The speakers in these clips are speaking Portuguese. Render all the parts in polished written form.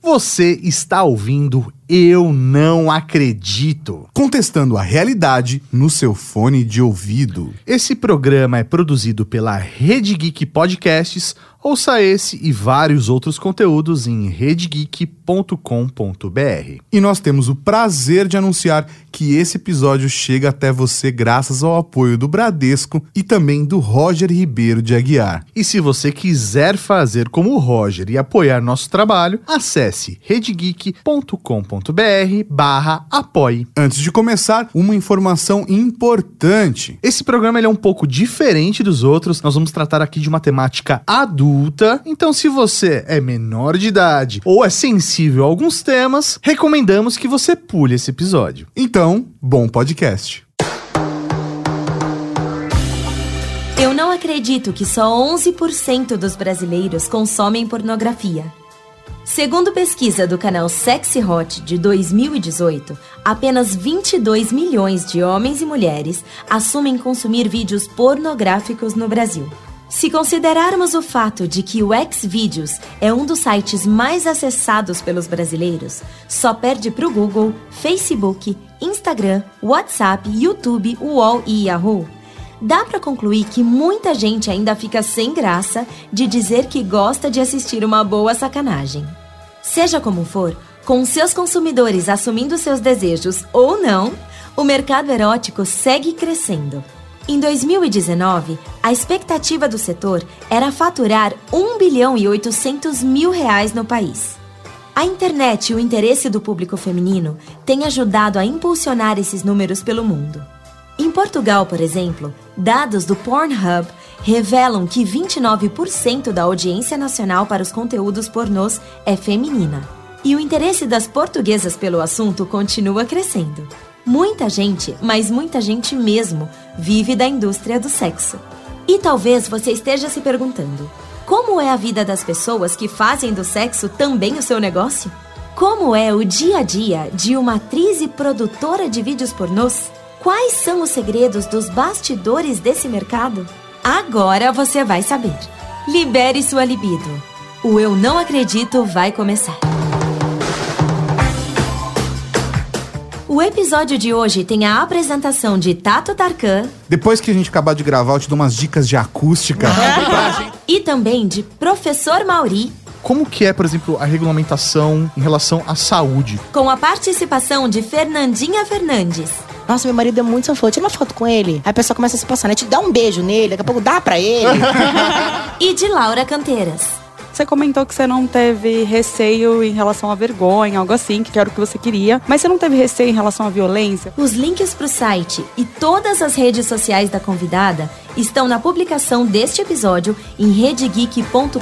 Você está ouvindo Eu Não Acredito, contestando a realidade no seu fone de ouvido. Esse programa é produzido pela Rede Geek Podcasts. Ouça esse e vários outros conteúdos em redegeek.com.br. E nós temos o prazer de anunciar que esse episódio chega até você graças ao apoio do Bradesco e também do Roger Ribeiro de Aguiar. E se você quiser fazer como o Roger e apoiar nosso trabalho, acesse redegeek.com.br/apoie. Antes de começar, uma informação importante. Esse programa ele é um pouco diferente dos outros. Nós vamos tratar aqui de uma temática adulta. Então, se você é menor de idade ou é sensível a alguns temas, recomendamos que você pule esse episódio. Então, bom podcast. Eu não acredito que só 11% dos brasileiros consomem pornografia. Segundo pesquisa do canal Sexy Hot de 2018, apenas 22 milhões de homens e mulheres assumem consumir vídeos pornográficos no Brasil. Se considerarmos o fato de que o Xvideos é um dos sites mais acessados pelos brasileiros, só perde para o Google, Facebook, Instagram, WhatsApp, YouTube, UOL e Yahoo, dá para concluir que muita gente ainda fica sem graça de dizer que gosta de assistir uma boa sacanagem. Seja como for, com seus consumidores assumindo seus desejos ou não, o mercado erótico segue crescendo. Em 2019, a expectativa do setor era faturar R$1 bilhão e 800 mil no país. A internet e o interesse do público feminino têm ajudado a impulsionar esses números pelo mundo. Em Portugal, por exemplo, dados do Pornhub revelam que 29% da audiência nacional para os conteúdos pornôs é feminina. E o interesse das portuguesas pelo assunto continua crescendo. Muita gente, mas muita gente mesmo, vive da indústria do sexo. E talvez você esteja se perguntando: como é a vida das pessoas que fazem do sexo também o seu negócio? Como é o dia a dia de uma atriz e produtora de vídeos pornôs? Quais são os segredos dos bastidores desse mercado? Agora você vai saber. Libere sua libido. O Eu Não Acredito vai começar. O episódio de hoje tem a apresentação de Tato Tarkan. Depois que a gente acabar de gravar, eu te dou umas dicas de acústica. E também de Professor Mauri. Como que é, por exemplo, a regulamentação em relação à saúde? Com a participação de Fernandinha Fernandes. Nossa, meu marido é muito safado. Tira uma foto com ele. Aí a pessoa começa a se passar, né? Te dá um beijo nele, daqui a pouco dá pra ele. E de Laura Canteiras. Você comentou que você não teve receio em relação à vergonha, algo assim, que era o que você queria. Mas você não teve receio em relação à violência? Os links pro site e todas as redes sociais da convidada estão na publicação deste episódio em redegeek.com.br.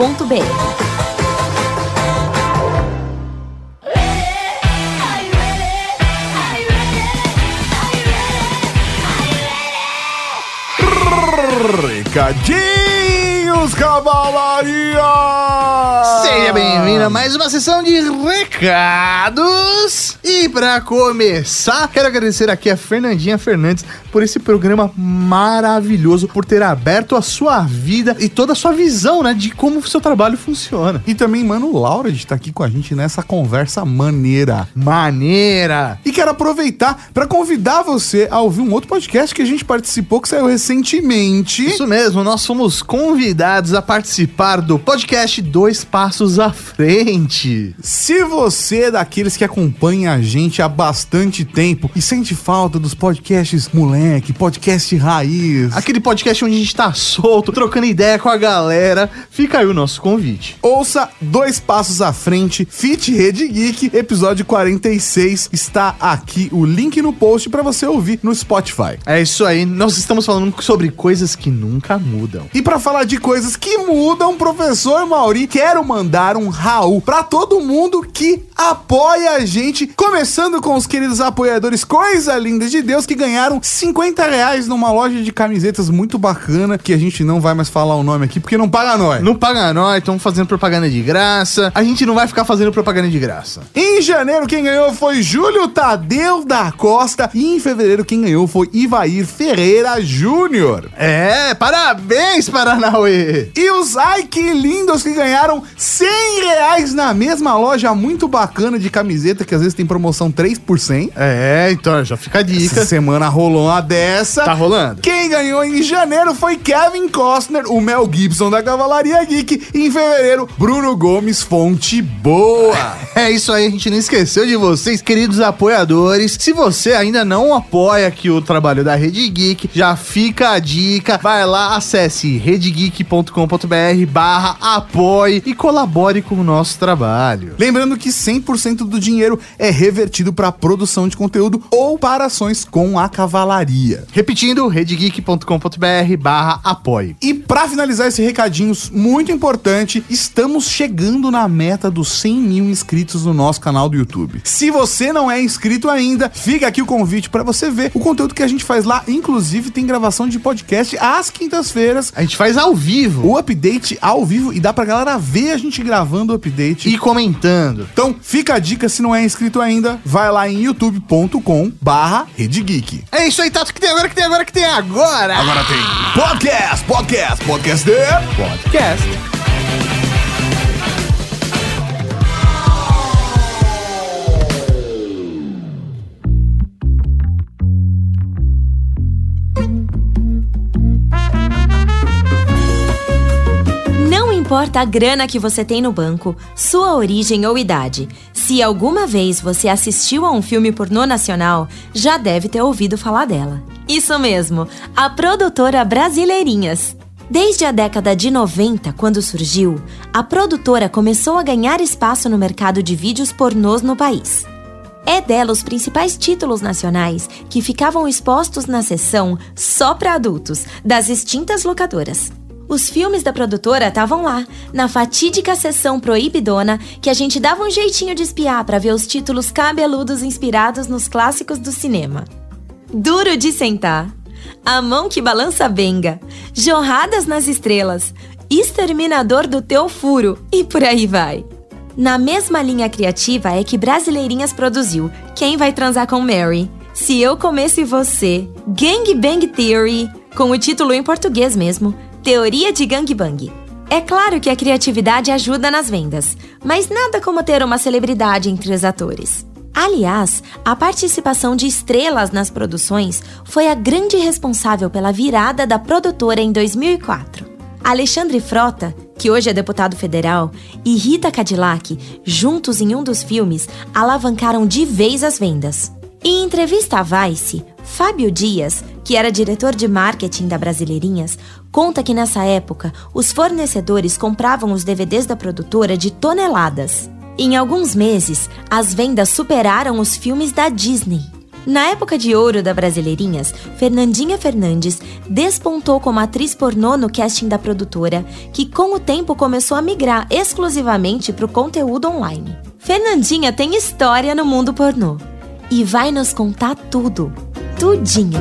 Recadinhos, cavalaria! Seja bem-vindo a mais uma sessão de recados. E pra começar, quero agradecer aqui a Fernandinha Fernandes por esse programa maravilhoso, por ter aberto a sua vida e toda a sua visão, né, de como o seu trabalho funciona. E também, mano, Laura, de estar aqui com a gente nessa conversa maneira. Maneira! E quero aproveitar para convidar você a ouvir um outro podcast que a gente participou, que saiu recentemente. Isso mesmo, nós fomos convidados a participar do podcast Dois Passos à Frente. Se você é daqueles que acompanha a gente há bastante tempo e sente falta dos podcasts moleque, podcast raiz, aquele podcast onde a gente tá solto, trocando ideia com a galera, fica aí o nosso convite. Ouça Dois Passos à Frente, Fit Rede Geek, episódio 46. Está aqui o link no post para você ouvir no Spotify. É isso aí, nós estamos falando sobre coisas que nunca mudam. E para falar de coisas que mudam, professor Mauri, quero mandar um Raul para todo mundo que apoia a gente, começando com os queridos apoiadores Coisa Linda de Deus, que ganharam R$50 numa loja de camisetas muito bacana, que a gente não vai mais falar o nome aqui, porque não paga nós. Não paga nós, estamos fazendo propaganda de graça. A gente não vai ficar fazendo propaganda de graça. Em janeiro, quem ganhou foi Júlio Tadeu da Costa. E em fevereiro, quem ganhou foi Ivair Ferreira Júnior. É, parabéns, Paranauê! quê? E os ai que lindos que ganharam R$100 na mesma loja muito bacana de camiseta, que às vezes tem promoção 3 por 100. Então já fica a dica. Essa semana rolou uma dessa. Tá rolando. Quem ganhou em janeiro foi Kevin Costner, o Mel Gibson da Cavalaria Geek. E em fevereiro, Bruno Gomes, fonte boa. É isso aí, a gente não esqueceu de vocês, queridos apoiadores. Se você ainda não apoia aqui o trabalho da Rede Geek, já fica a dica. Vai lá, acesse redegeek.com.br/apoie e colabore com o nosso trabalho. Lembrando que 100% do dinheiro é revertido para produção de conteúdo ou para ações com a Cavalaria. Repetindo, redegeek.com.br/apoie. E para finalizar esse recadinho muito importante, estamos chegando na meta dos 100 mil inscritos no nosso canal do YouTube. Se você não é inscrito ainda, fica aqui o convite para você ver o conteúdo que a gente faz lá. Inclusive tem gravação de podcast às quintas-feiras. A gente faz ao vivo. O update ao vivo e dá pra galera ver a gente gravando o update E comentando. Então, fica a dica, se não é inscrito ainda, vai lá em youtube.com/redegeek. É isso aí, Tato, que tem agora. Agora tem podcast de... Podcast. Não importa a grana que você tem no banco, sua origem ou idade. Se alguma vez você assistiu a um filme pornô nacional, já deve ter ouvido falar dela. Isso mesmo, a produtora Brasileirinhas. Desde a década de 90, quando surgiu, a produtora começou a ganhar espaço no mercado de vídeos pornôs no país. É dela os principais títulos nacionais que ficavam expostos na seção só para adultos, das extintas locadoras. Os filmes da produtora estavam lá, na fatídica seção proibidona, que a gente dava um jeitinho de espiar para ver os títulos cabeludos inspirados nos clássicos do cinema. Duro de Sentar, A Mão que Balança Benga, Jorradas nas Estrelas, Exterminador do Teu Furo e por aí vai. Na mesma linha criativa é que Brasileirinhas produziu Quem Vai Transar com Mary, Se Eu Comesse Você, Gang Bang Theory, com o título em português mesmo, Teoria de Gangbang. É claro que a criatividade ajuda nas vendas, mas nada como ter uma celebridade entre os atores. Aliás, a participação de estrelas nas produções foi a grande responsável pela virada da produtora em 2004. Alexandre Frota, que hoje é deputado federal, e Rita Cadillac, juntos em um dos filmes, alavancaram de vez as vendas. Em entrevista à Vice, Fábio Dias, que era diretor de marketing da Brasileirinhas, conta que nessa época os fornecedores compravam os DVDs da produtora de toneladas. Em alguns meses, as vendas superaram os filmes da Disney. Na época de ouro da Brasileirinhas, Fernandinha Fernandes despontou como atriz pornô no casting da produtora, que com o tempo começou a migrar exclusivamente para o conteúdo online. Fernandinha tem história no mundo pornô e vai nos contar tudo, tudinho.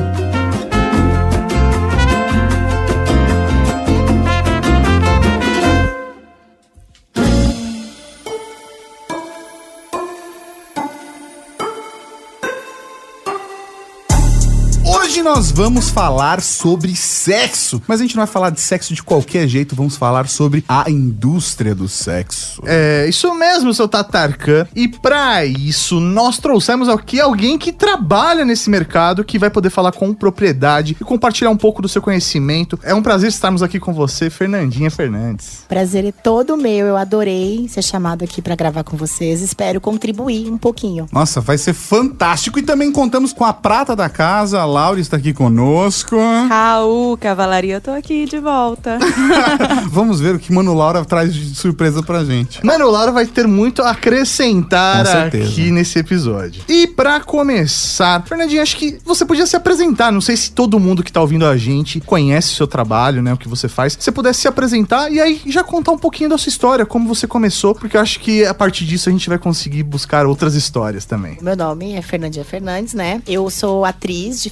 Hoje nós vamos falar sobre sexo, mas a gente não vai falar de sexo de qualquer jeito, vamos falar sobre a indústria do sexo. É, isso mesmo, seu Tatarkan. E pra isso, nós trouxemos aqui alguém que trabalha nesse mercado, que vai poder falar com propriedade e compartilhar um pouco do seu conhecimento. É um prazer estarmos aqui com você, Fernandinha Fernandes. Prazer é todo meu, eu adorei ser chamado aqui pra gravar com vocês, espero contribuir um pouquinho. Nossa, vai ser fantástico. E também contamos com a prata da casa, a Laura está aqui conosco. Raul, Cavalaria, eu tô aqui de volta. Vamos ver o que Mano Laura traz de surpresa pra gente. Mano, Laura vai ter muito a acrescentar aqui nesse episódio. E pra começar, Fernandinha, acho que você podia se apresentar. Não sei se todo mundo que tá ouvindo a gente conhece o seu trabalho, né, o que você faz. Se você pudesse se apresentar e aí já contar um pouquinho da sua história, como você começou, porque eu acho que a partir disso a gente vai conseguir buscar outras histórias também. Meu nome é Fernandinha Fernandes, né? Eu sou atriz de filmes adultos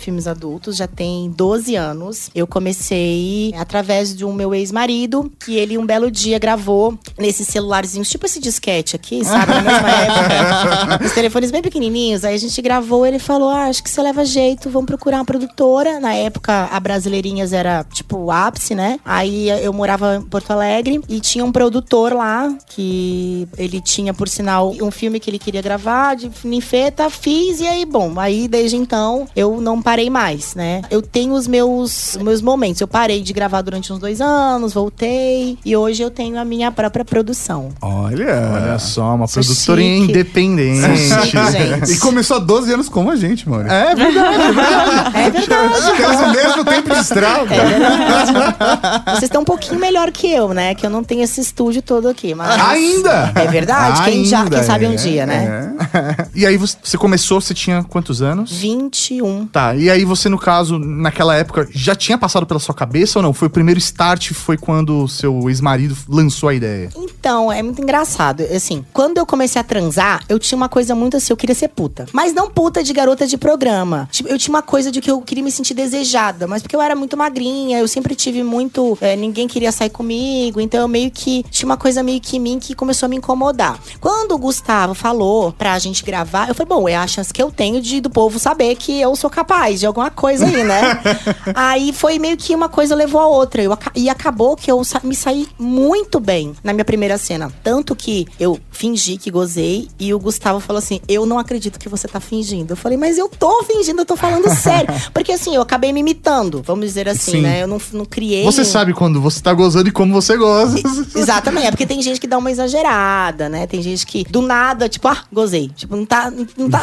adultos, já tem 12 anos. Eu comecei através de um meu ex-marido, que ele um belo dia gravou nesses celularzinhos, tipo esse disquete aqui, sabe? Na mesma época. Os telefones bem pequenininhos. Aí a gente gravou, ele falou, acho que você leva jeito, vamos procurar uma produtora. Na época, a Brasileirinhas era, tipo, o ápice, né? Aí eu morava em Porto Alegre e tinha um produtor lá, que ele tinha, por sinal, um filme que ele queria gravar, de ninfeta, fiz, e aí, bom, aí desde então, eu não parei mais, né? Eu tenho os meus momentos. Eu parei de gravar durante uns 2 anos, voltei, e hoje eu tenho a minha própria produção. Olha só, uma Sou produtora chique. independente. Chique, gente. E começou há 12 anos como a gente, mano. É verdade, é verdade. É verdade. Temos o mesmo tempo de estrada. É verdade. Vocês estão um pouquinho melhor que eu, né? Que eu não tenho esse estúdio todo aqui, mas... Ainda? É verdade? Quem sabe um dia, né? E aí você começou, você tinha quantos anos? 21. Tá, e aí você, no caso, naquela época, já tinha passado pela sua cabeça ou não? Foi o primeiro start, foi quando o seu ex-marido lançou a ideia? Então, é muito engraçado. Assim, quando eu comecei a transar, eu tinha uma coisa muito assim, eu queria ser puta. Mas não puta de garota de programa. Tipo, eu tinha uma coisa de que eu queria me sentir desejada, mas porque eu era muito magrinha, eu sempre tive muito... ninguém queria sair comigo, então eu meio que... Tinha uma coisa meio que em mim que começou a me incomodar. Quando o Gustavo falou pra gente gravar, eu falei, bom, é a chance que eu tenho do povo saber que eu sou capaz de alguma coisa aí, né? Aí foi meio que uma coisa levou a outra. E acabou que eu me saí muito bem na minha primeira cena. Tanto que eu fingi que gozei e o Gustavo falou assim, eu não acredito que você tá fingindo. Eu falei, mas eu tô fingindo, eu tô falando sério. Porque assim, eu acabei me imitando, vamos dizer assim, Sim. né? Eu não criei... Você sabe quando você tá gozando e como você goza. Exatamente, é porque tem gente que dá uma exagerada, né? Tem gente que do nada, tipo, gozei. Tipo, não tá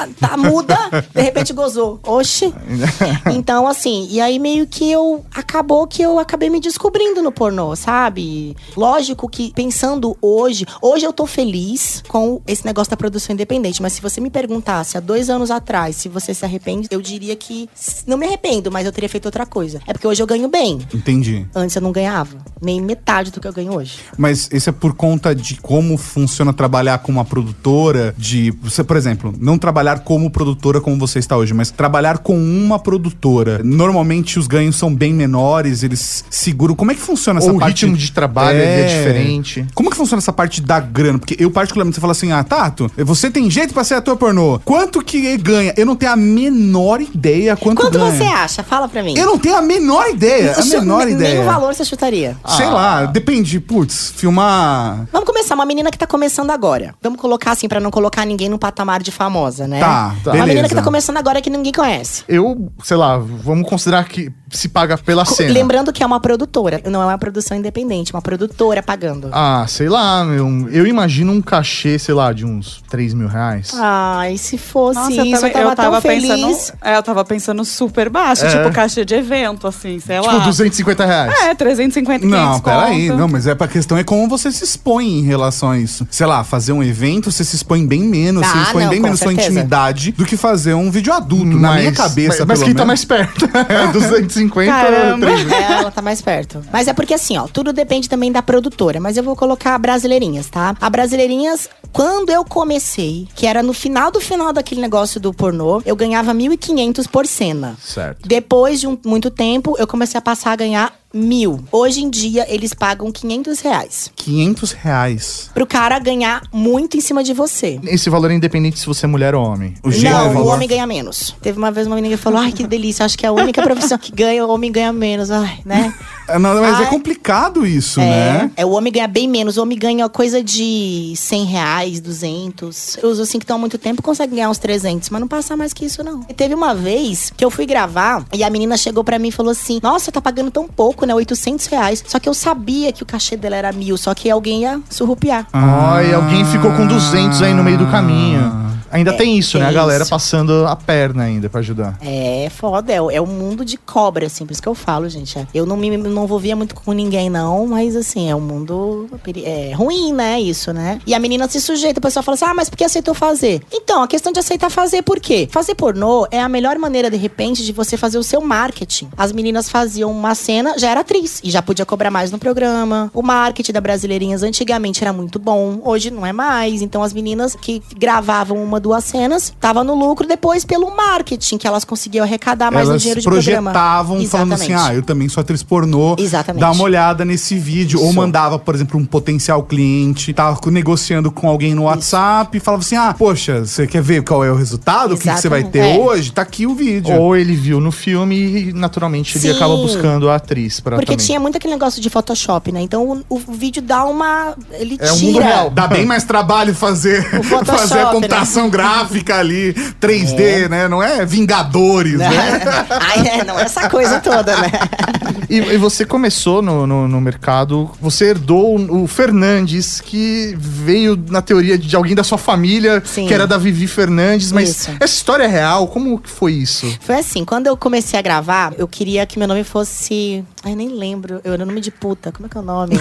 muda, de repente gozou. Oxi. Então, assim, e aí meio que acabou que eu acabei me descobrindo no pornô, sabe? Lógico que pensando hoje eu tô feliz com esse negócio da produção independente, mas se você me perguntasse há 2 anos atrás se você se arrepende, eu diria que não me arrependo, mas eu teria feito outra coisa. É porque hoje eu ganho bem. Entendi. Antes eu não ganhava, nem metade do que eu ganho hoje. Mas isso é por conta de como funciona trabalhar com uma produtora, de você, por exemplo, não trabalhar como produtora como você está hoje, mas trabalhar com uma produtora. Normalmente os ganhos são bem menores, eles seguram. Como é que funciona essa Ou parte? o ritmo de trabalho é diferente. Como que funciona essa parte da grana? Porque eu particularmente, você fala assim, Tato, você tem jeito pra ser ator pornô. Quanto que ganha? Eu não tenho a menor ideia quanto ganha. Você acha? Fala pra mim. Eu não tenho a menor ideia. Nem o valor você chutaria. Sei lá, depende. Putz, filmar... Vamos começar. Uma menina que tá começando agora. Vamos colocar assim, pra não colocar ninguém no patamar de famosa, né? Tá, Uma beleza. menina que tá começando agora que ninguém conhece. Eu, sei lá, vamos considerar que se paga pela cena. Lembrando que é uma produtora. Não é uma produção independente. Uma produtora pagando. Sei lá, eu imagino um cachê, sei lá, de uns 3 mil reais. Ai, se fosse Nossa, isso, eu tava tão feliz. Eu tava pensando super baixo, tipo caixa de evento, assim, sei lá. Tipo, 250 reais. 350, 500 Não, peraí. conto. Não, mas a questão é como você se expõe em relação a isso. Sei lá, fazer um evento, você se expõe bem menos. Você expõe bem com menos sua certeza. intimidade do que fazer um vídeo adulto. Na minha cabeça, Mas pelo quem tá menos. mais perto? 250 Caramba. 3 mil. Ela tá mais perto. Mas é porque assim, tudo depende também da produtora. Mas eu vou colocar a Brasileirinhas, tá? A Brasileirinhas, quando eu comecei, que era no final daquele negócio do pornô, eu ganhava 1.500 por cena. Certo. Depois de muito tempo, eu comecei a passar a ganhar 1.000. Hoje em dia, eles pagam 500 reais. 500 reais. Pro cara ganhar muito em cima de você. Esse valor é independente se você é mulher ou homem. Não, o homem ganha menos. Teve uma vez uma menina que falou, ai, que delícia, acho que é a única profissão que ganha, o homem ganha menos. Ai, né? Não, mas é complicado isso, né? O homem ganha bem menos. O homem ganha coisa de 100 reais, 200. Os assim que estão há muito tempo conseguem ganhar uns 300, mas não passa mais que isso, não. E teve uma vez que eu fui gravar e a menina chegou pra mim e falou assim, nossa, tá pagando tão pouco, né? 800 reais. Só que eu sabia que o cachê dela era 1.000, só que alguém ia surrupiar. Ai, alguém ficou com 200 aí no meio do caminho. Ainda tem isso, né? A galera isso. passando a perna ainda pra ajudar. É foda, é um mundo de cobra, assim, por isso que eu falo, gente. Eu não envolvia muito com ninguém, não, mas assim, é um mundo ruim, né? Isso, né? E a menina se sujeita, o pessoal fala assim, mas por que aceitou fazer? Então, a questão de aceitar fazer, por quê? Fazer pornô é a melhor maneira, de repente, de você fazer o seu marketing. As meninas faziam uma cena, já era atriz, e já podia cobrar mais no programa. O marketing da Brasileirinhas antigamente era muito bom, hoje não é mais. Então, as meninas que gravavam uma 2 cenas, tava no lucro. Depois, pelo marketing, que elas conseguiam arrecadar mais no dinheiro de programa. Projetavam falando assim, eu também sou atriz pornô. Exatamente. Dá uma olhada nesse vídeo. Isso. Ou mandava, por exemplo, um potencial cliente, tava negociando com alguém no WhatsApp e falava assim, poxa, você quer ver qual é o resultado? O que você vai ter hoje? Tá aqui o vídeo. Ou ele viu no filme e, naturalmente, ele acaba buscando a atriz pra Porque também. tinha muito aquele negócio de Photoshop, né? Então, o vídeo dá uma... Ele É o tira. mundo real. Dá bem mais trabalho fazer a computação gráfica ali, 3D, né? Não é Vingadores, né? Não é essa coisa toda, né? E você começou no mercado, você herdou o Fernandes, que veio na teoria de alguém da sua família, Sim. que era da Vivi Fernandes, mas Isso. essa história é real? Como que foi isso? Foi assim, quando eu comecei a gravar, eu queria que meu nome fosse... Ai, nem lembro. Eu era nome de puta. Como é que é o nome?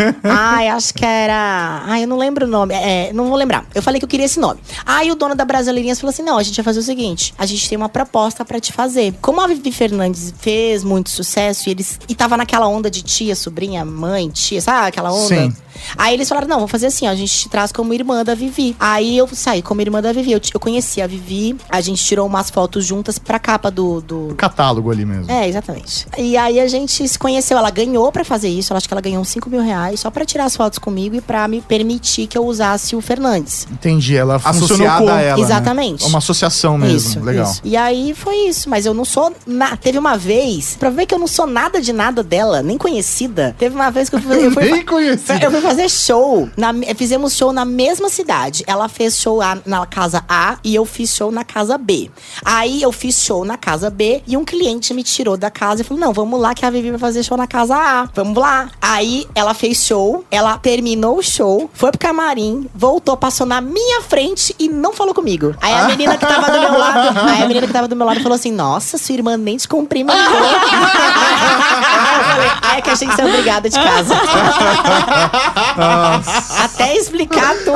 Acho que era... eu não lembro o nome. Não vou lembrar. Eu falei que eu queria esse nome. Aí o dono da Brasileirinhas falou assim, não, a gente vai fazer o seguinte, a gente tem uma proposta pra te fazer. Como a Vivi Fernandes fez muito sucesso e tava naquela onda de tia, sobrinha, mãe, tia, sabe aquela onda? Sim. Aí eles falaram, não, vamos fazer assim, ó, a gente te traz como irmã da Vivi. Aí eu saí como irmã da Vivi. Eu conheci a Vivi, a gente tirou umas fotos juntas pra capa do... Catálogo ali mesmo. Exatamente. E aí a gente se conheceu, ela ganhou pra fazer isso, eu acho que ela ganhou uns 5 mil reais só pra tirar as fotos comigo e pra me permitir que eu usasse o Fernandes. Entendi, ela funcionou Associada a ela, Exatamente. uma associação mesmo, Isso, legal. isso. E aí foi isso, mas eu não sou... Teve uma vez, pra ver que eu não sou nada de nada dela, nem conhecida, teve uma vez que eu fui... Nem conhecida. Eu fui fazer show, fizemos show na mesma cidade. Ela fez show na casa A e eu fiz show na casa B. Aí eu fiz show na casa B e um cliente me tirou da casa e falou, não, vamos lá que a Vivi vai fazer show na casa A. Vamos lá. Aí ela fez show, ela terminou o show, foi pro camarim, voltou, passou na minha frente e não falou comigo. Aí a menina que tava do meu lado, falou assim, nossa, sua irmã nem te cumprimentou. Aí eu falei, que achei que você é obrigada de casa. Até explicar tudo.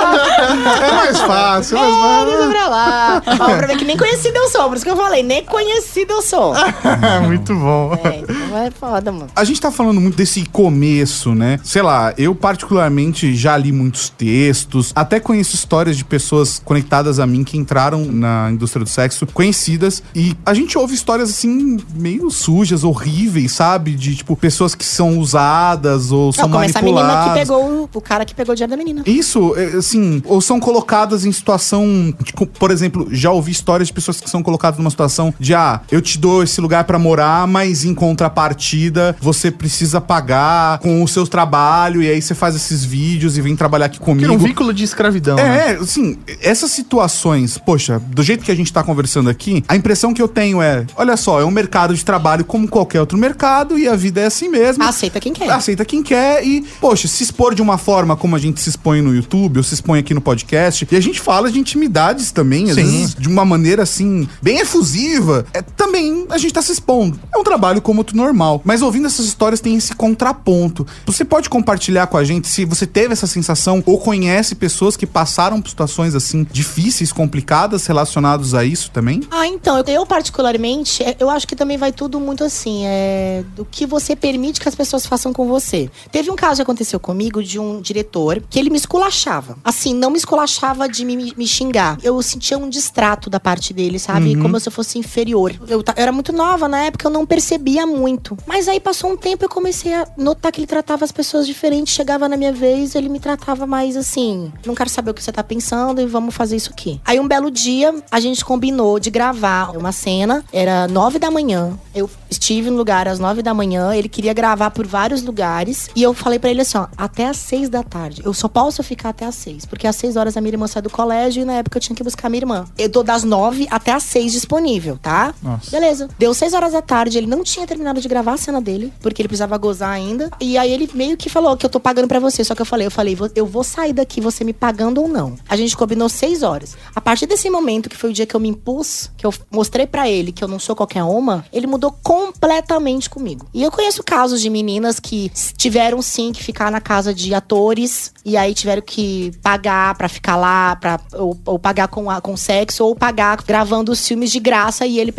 É mais fácil, Deixa pra lá. Ó, pra ver que nem conhecida eu sou. Por isso que eu falei, nem conhecida eu sou. Muito bom. Então é foda, mano. A gente tá falando muito desse começo, né? Sei lá, eu particularmente já li muitos textos, até conheço histórias de pessoas conectadas a mim que entraram na indústria do sexo, conhecidas, e a gente ouve histórias assim, meio sujas, horríveis, sabe? De, tipo, pessoas que são usadas ou são manipuladas. Como essa menina que pegou, o cara que pegou o dinheiro da menina. Isso, assim, ou são colocadas em situação, tipo, por exemplo, já ouvi histórias de pessoas que são colocadas numa situação de, eu te dou esse lugar pra morar, mas em contrapartida, você precisa pagar com o seu trabalho, e aí você faz esses vídeos e vem trabalhar aqui comigo. Que era um vínculo de escravidão, né? Assim, essas situações, poxa, do jeito que a gente tá conversando aqui, a impressão que eu tenho é, olha só, é um mercado de trabalho como qualquer outro mercado, e a vida é assim mesmo. Aceita quem quer. Aceita quem quer e, poxa, se expor de uma forma como a gente se expõe no YouTube, ou se expõe aqui no podcast, e a gente fala de intimidades também, às vezes de uma maneira, assim, bem efusiva, também a gente tá se expondo. É um trabalho como outro normal. Mas ouvindo essas histórias tem esse contraponto. Você pode compartilhar com a gente se você teve essa sensação ou conhece pessoas que passaram por situações, assim, difíceis, complicadas, relacionadas a isso também? Então, eu particularmente, eu acho que também vai tudo muito assim, do que você permite que as pessoas façam com você. Teve um caso que aconteceu comigo de um diretor que ele me esculachava. Assim, não me esculachava de me xingar. Eu sentia um distrato da parte dele, sabe? Como se eu fosse inferior. Eu era muito nova na época, eu não percebia muito. Mas aí passou um tempo, eu comecei a notar que ele tratava as pessoas diferentes. Chegava na minha vez, ele me tratava mais assim, não quero saber o que você tá pensando e vamos fazer isso aqui. Aí um belo dia, a gente combinou de gravar uma cena. Era 9 da manhã. Eu estive no lugar às 9 da manhã. Ele queria gravar por vários lugares. E eu falei pra ele assim, até às 6 da tarde. Eu só posso ficar até às 6. Porque às 6 horas a minha irmã sai do colégio e na época eu tinha que buscar minha irmã. Eu tô das 9 até às 6 disponível, tá? Nossa. Beleza. Deu 6 horas da tarde, ele não tinha terminado de gravar a cena dele, porque ele precisava gozar ainda. E aí ele meio que falou que eu tô pagando pra você. Só que eu falei, eu vou sair daqui, você me pagando ou não. A gente combinou 6 horas. A partir desse momento, que foi o dia que eu me impus, que eu mostrei pra ele que eu não sou qualquer uma, ele mudou completamente comigo. E eu conheço casos de meninas que tiveram sim que ficar na casa de atores e aí tiveram que pagar pra ficar lá, ou pagar com sexo, ou pagar gravando os filmes de graça e ele pegando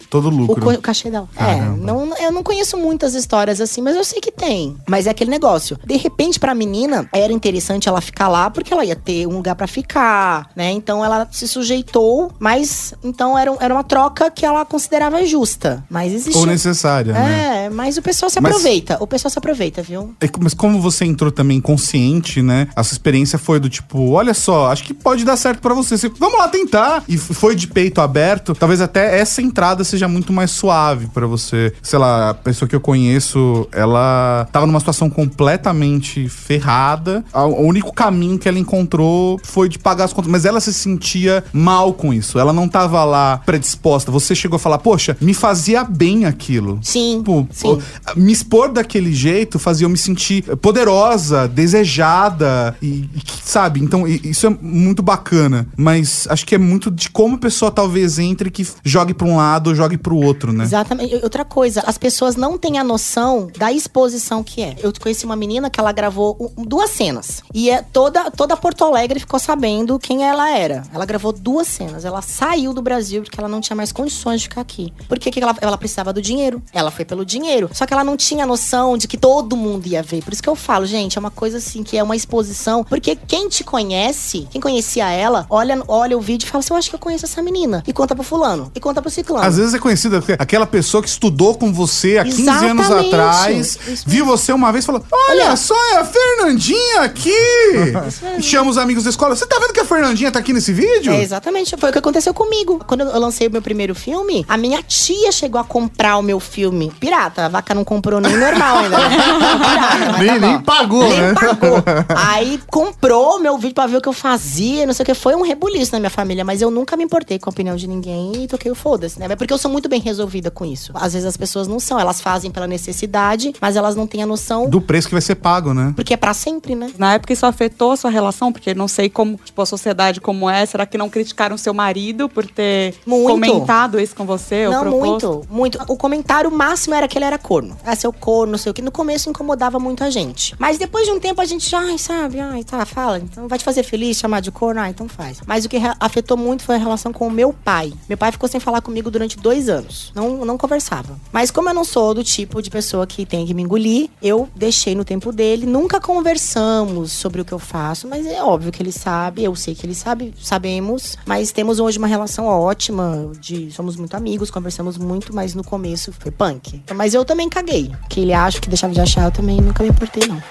Todo lucro. O cachê dela. Eu não conheço muitas histórias assim, mas eu sei que tem. Mas é aquele negócio. De repente, pra menina, era interessante ela ficar lá, porque ela ia ter um lugar pra ficar, né? Então ela se sujeitou, mas então era uma troca que ela considerava justa. Mas existe. Ou necessária, né? Mas o pessoal se aproveita. O pessoal se aproveita, viu? Mas como você entrou também consciente, né? A sua experiência foi do tipo, olha só, acho que pode dar certo pra você. Vamos lá tentar. E foi de peito aberto. Talvez até essa entrada seja muito mais suave pra você. Sei lá, a pessoa que eu conheço, ela tava numa situação completamente ferrada. O único caminho que ela encontrou foi de pagar as contas. Mas ela se sentia mal com isso. Ela não tava lá predisposta. Você chegou a falar, poxa, me fazia bem aquilo. Sim, tipo, sim. Me expor daquele jeito fazia eu me sentir poderosa, desejada e sabe? Então, isso é muito bacana. Mas acho que é muito de como a pessoa talvez entre que jogue pra um lado ou jogue pro outro, né? Exatamente. Outra coisa, as pessoas não têm a noção da exposição que é. Eu conheci uma menina que ela gravou 2 cenas. E toda Porto Alegre ficou sabendo quem ela era. Ela gravou 2 cenas. Ela saiu do Brasil porque ela não tinha mais condições de ficar aqui. Porque ela precisava do dinheiro. Ela foi pelo dinheiro. Só que ela não tinha noção de que todo mundo ia ver. Por isso que eu falo, gente, é uma coisa assim, que é uma exposição. Porque quem te conhece, quem conhecia ela, olha o vídeo e fala assim, eu acho que eu conheço essa menina. E conta pro fulano. E conta pro ciclano. Às vezes é conhecida aquela pessoa que estudou com você há 15 anos atrás, viu você uma vez e falou, olha só, é a Fernandinha aqui. E chama os amigos da escola. Você tá vendo que a Fernandinha tá aqui nesse vídeo? Exatamente. Foi o que aconteceu comigo. Quando eu lancei o meu primeiro filme, a minha tia chegou a comprar o meu filme. Pirata. A vaca não comprou nem normal ainda. Pirata, nem pagou, né? Nem pagou. Aí comprou meu vídeo pra ver o que eu fazia, não sei o que. Foi um rebuliço na minha família, mas eu nunca me importei com a opinião de ninguém e toquei o foda-se, né? Porque eu sou muito bem resolvida com isso. Às vezes as pessoas não são, elas fazem pela necessidade, mas elas não têm a noção do preço que vai ser pago, né? Porque é pra sempre, né? Na época isso afetou a sua relação? Porque não sei como, tipo, a sociedade como é. Será que não criticaram seu marido por ter comentado isso com você? Não, muito. O comentário máximo era que ele era corno. Seu corno, não sei o que. No começo incomodava muito a gente. Mas depois de um tempo a gente já, fala. Então vai te fazer feliz, chamar de corno? Então faz. Mas o que afetou muito foi a relação com o meu pai. Meu pai ficou sem falar comigo durante 2 anos. Não conversava. Mas como eu não sou do tipo de pessoa que tem que me engolir, eu deixei no tempo dele. Nunca conversamos sobre o que eu faço, mas é óbvio que ele sabe, eu sei que ele sabe, sabemos. Mas temos hoje uma relação ótima, somos muito amigos, conversamos muito, mas no começo foi punk. Mas eu também caguei. Que ele acha que deixava de achar, eu também nunca me importei, não.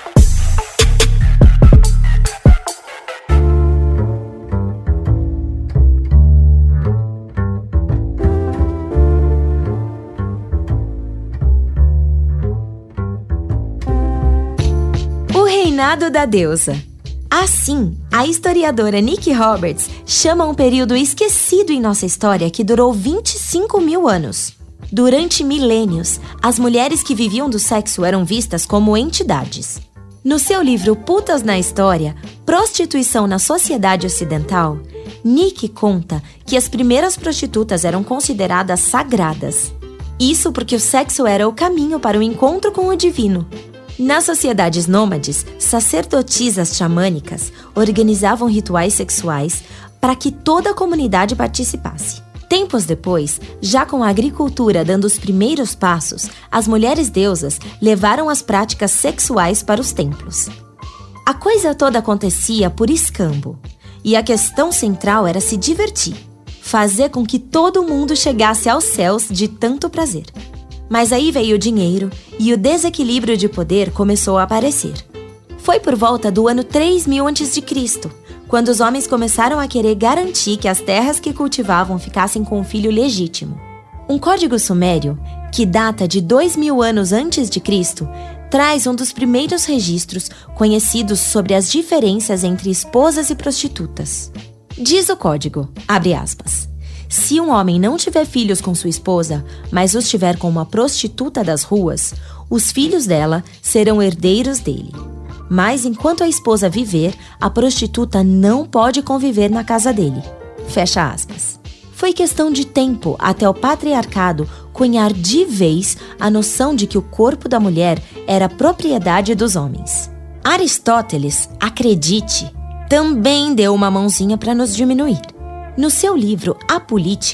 Reinado da Deusa. Assim, a historiadora Nikki Roberts chama um período esquecido em nossa história que durou 25 mil anos. Durante milênios, as mulheres que viviam do sexo eram vistas como entidades. No seu livro Putas na História, Prostituição na Sociedade Ocidental, Nikki conta que as primeiras prostitutas eram consideradas sagradas. Isso porque o sexo era o caminho para o encontro com o divino. Nas sociedades nômades, sacerdotisas xamânicas organizavam rituais sexuais para que toda a comunidade participasse. Tempos depois, já com a agricultura dando os primeiros passos, as mulheres deusas levaram as práticas sexuais para os templos. A coisa toda acontecia por escambo, e a questão central era se divertir, fazer com que todo mundo chegasse aos céus de tanto prazer. Mas aí veio o dinheiro e o desequilíbrio de poder começou a aparecer. Foi por volta do ano 3000 a.C., quando os homens começaram a querer garantir que as terras que cultivavam ficassem com um filho legítimo. Um código sumério, que data de 2000 anos antes de Cristo, traz um dos primeiros registros conhecidos sobre as diferenças entre esposas e prostitutas. Diz o código, abre aspas, se um homem não tiver filhos com sua esposa, mas os tiver com uma prostituta das ruas, os filhos dela serão herdeiros dele. Mas enquanto a esposa viver, a prostituta não pode conviver na casa dele. Fecha aspas. Foi questão de tempo até o patriarcado cunhar de vez a noção de que o corpo da mulher era propriedade dos homens. Aristóteles, acredite, também deu uma mãozinha para nos diminuir. No seu livro A Política,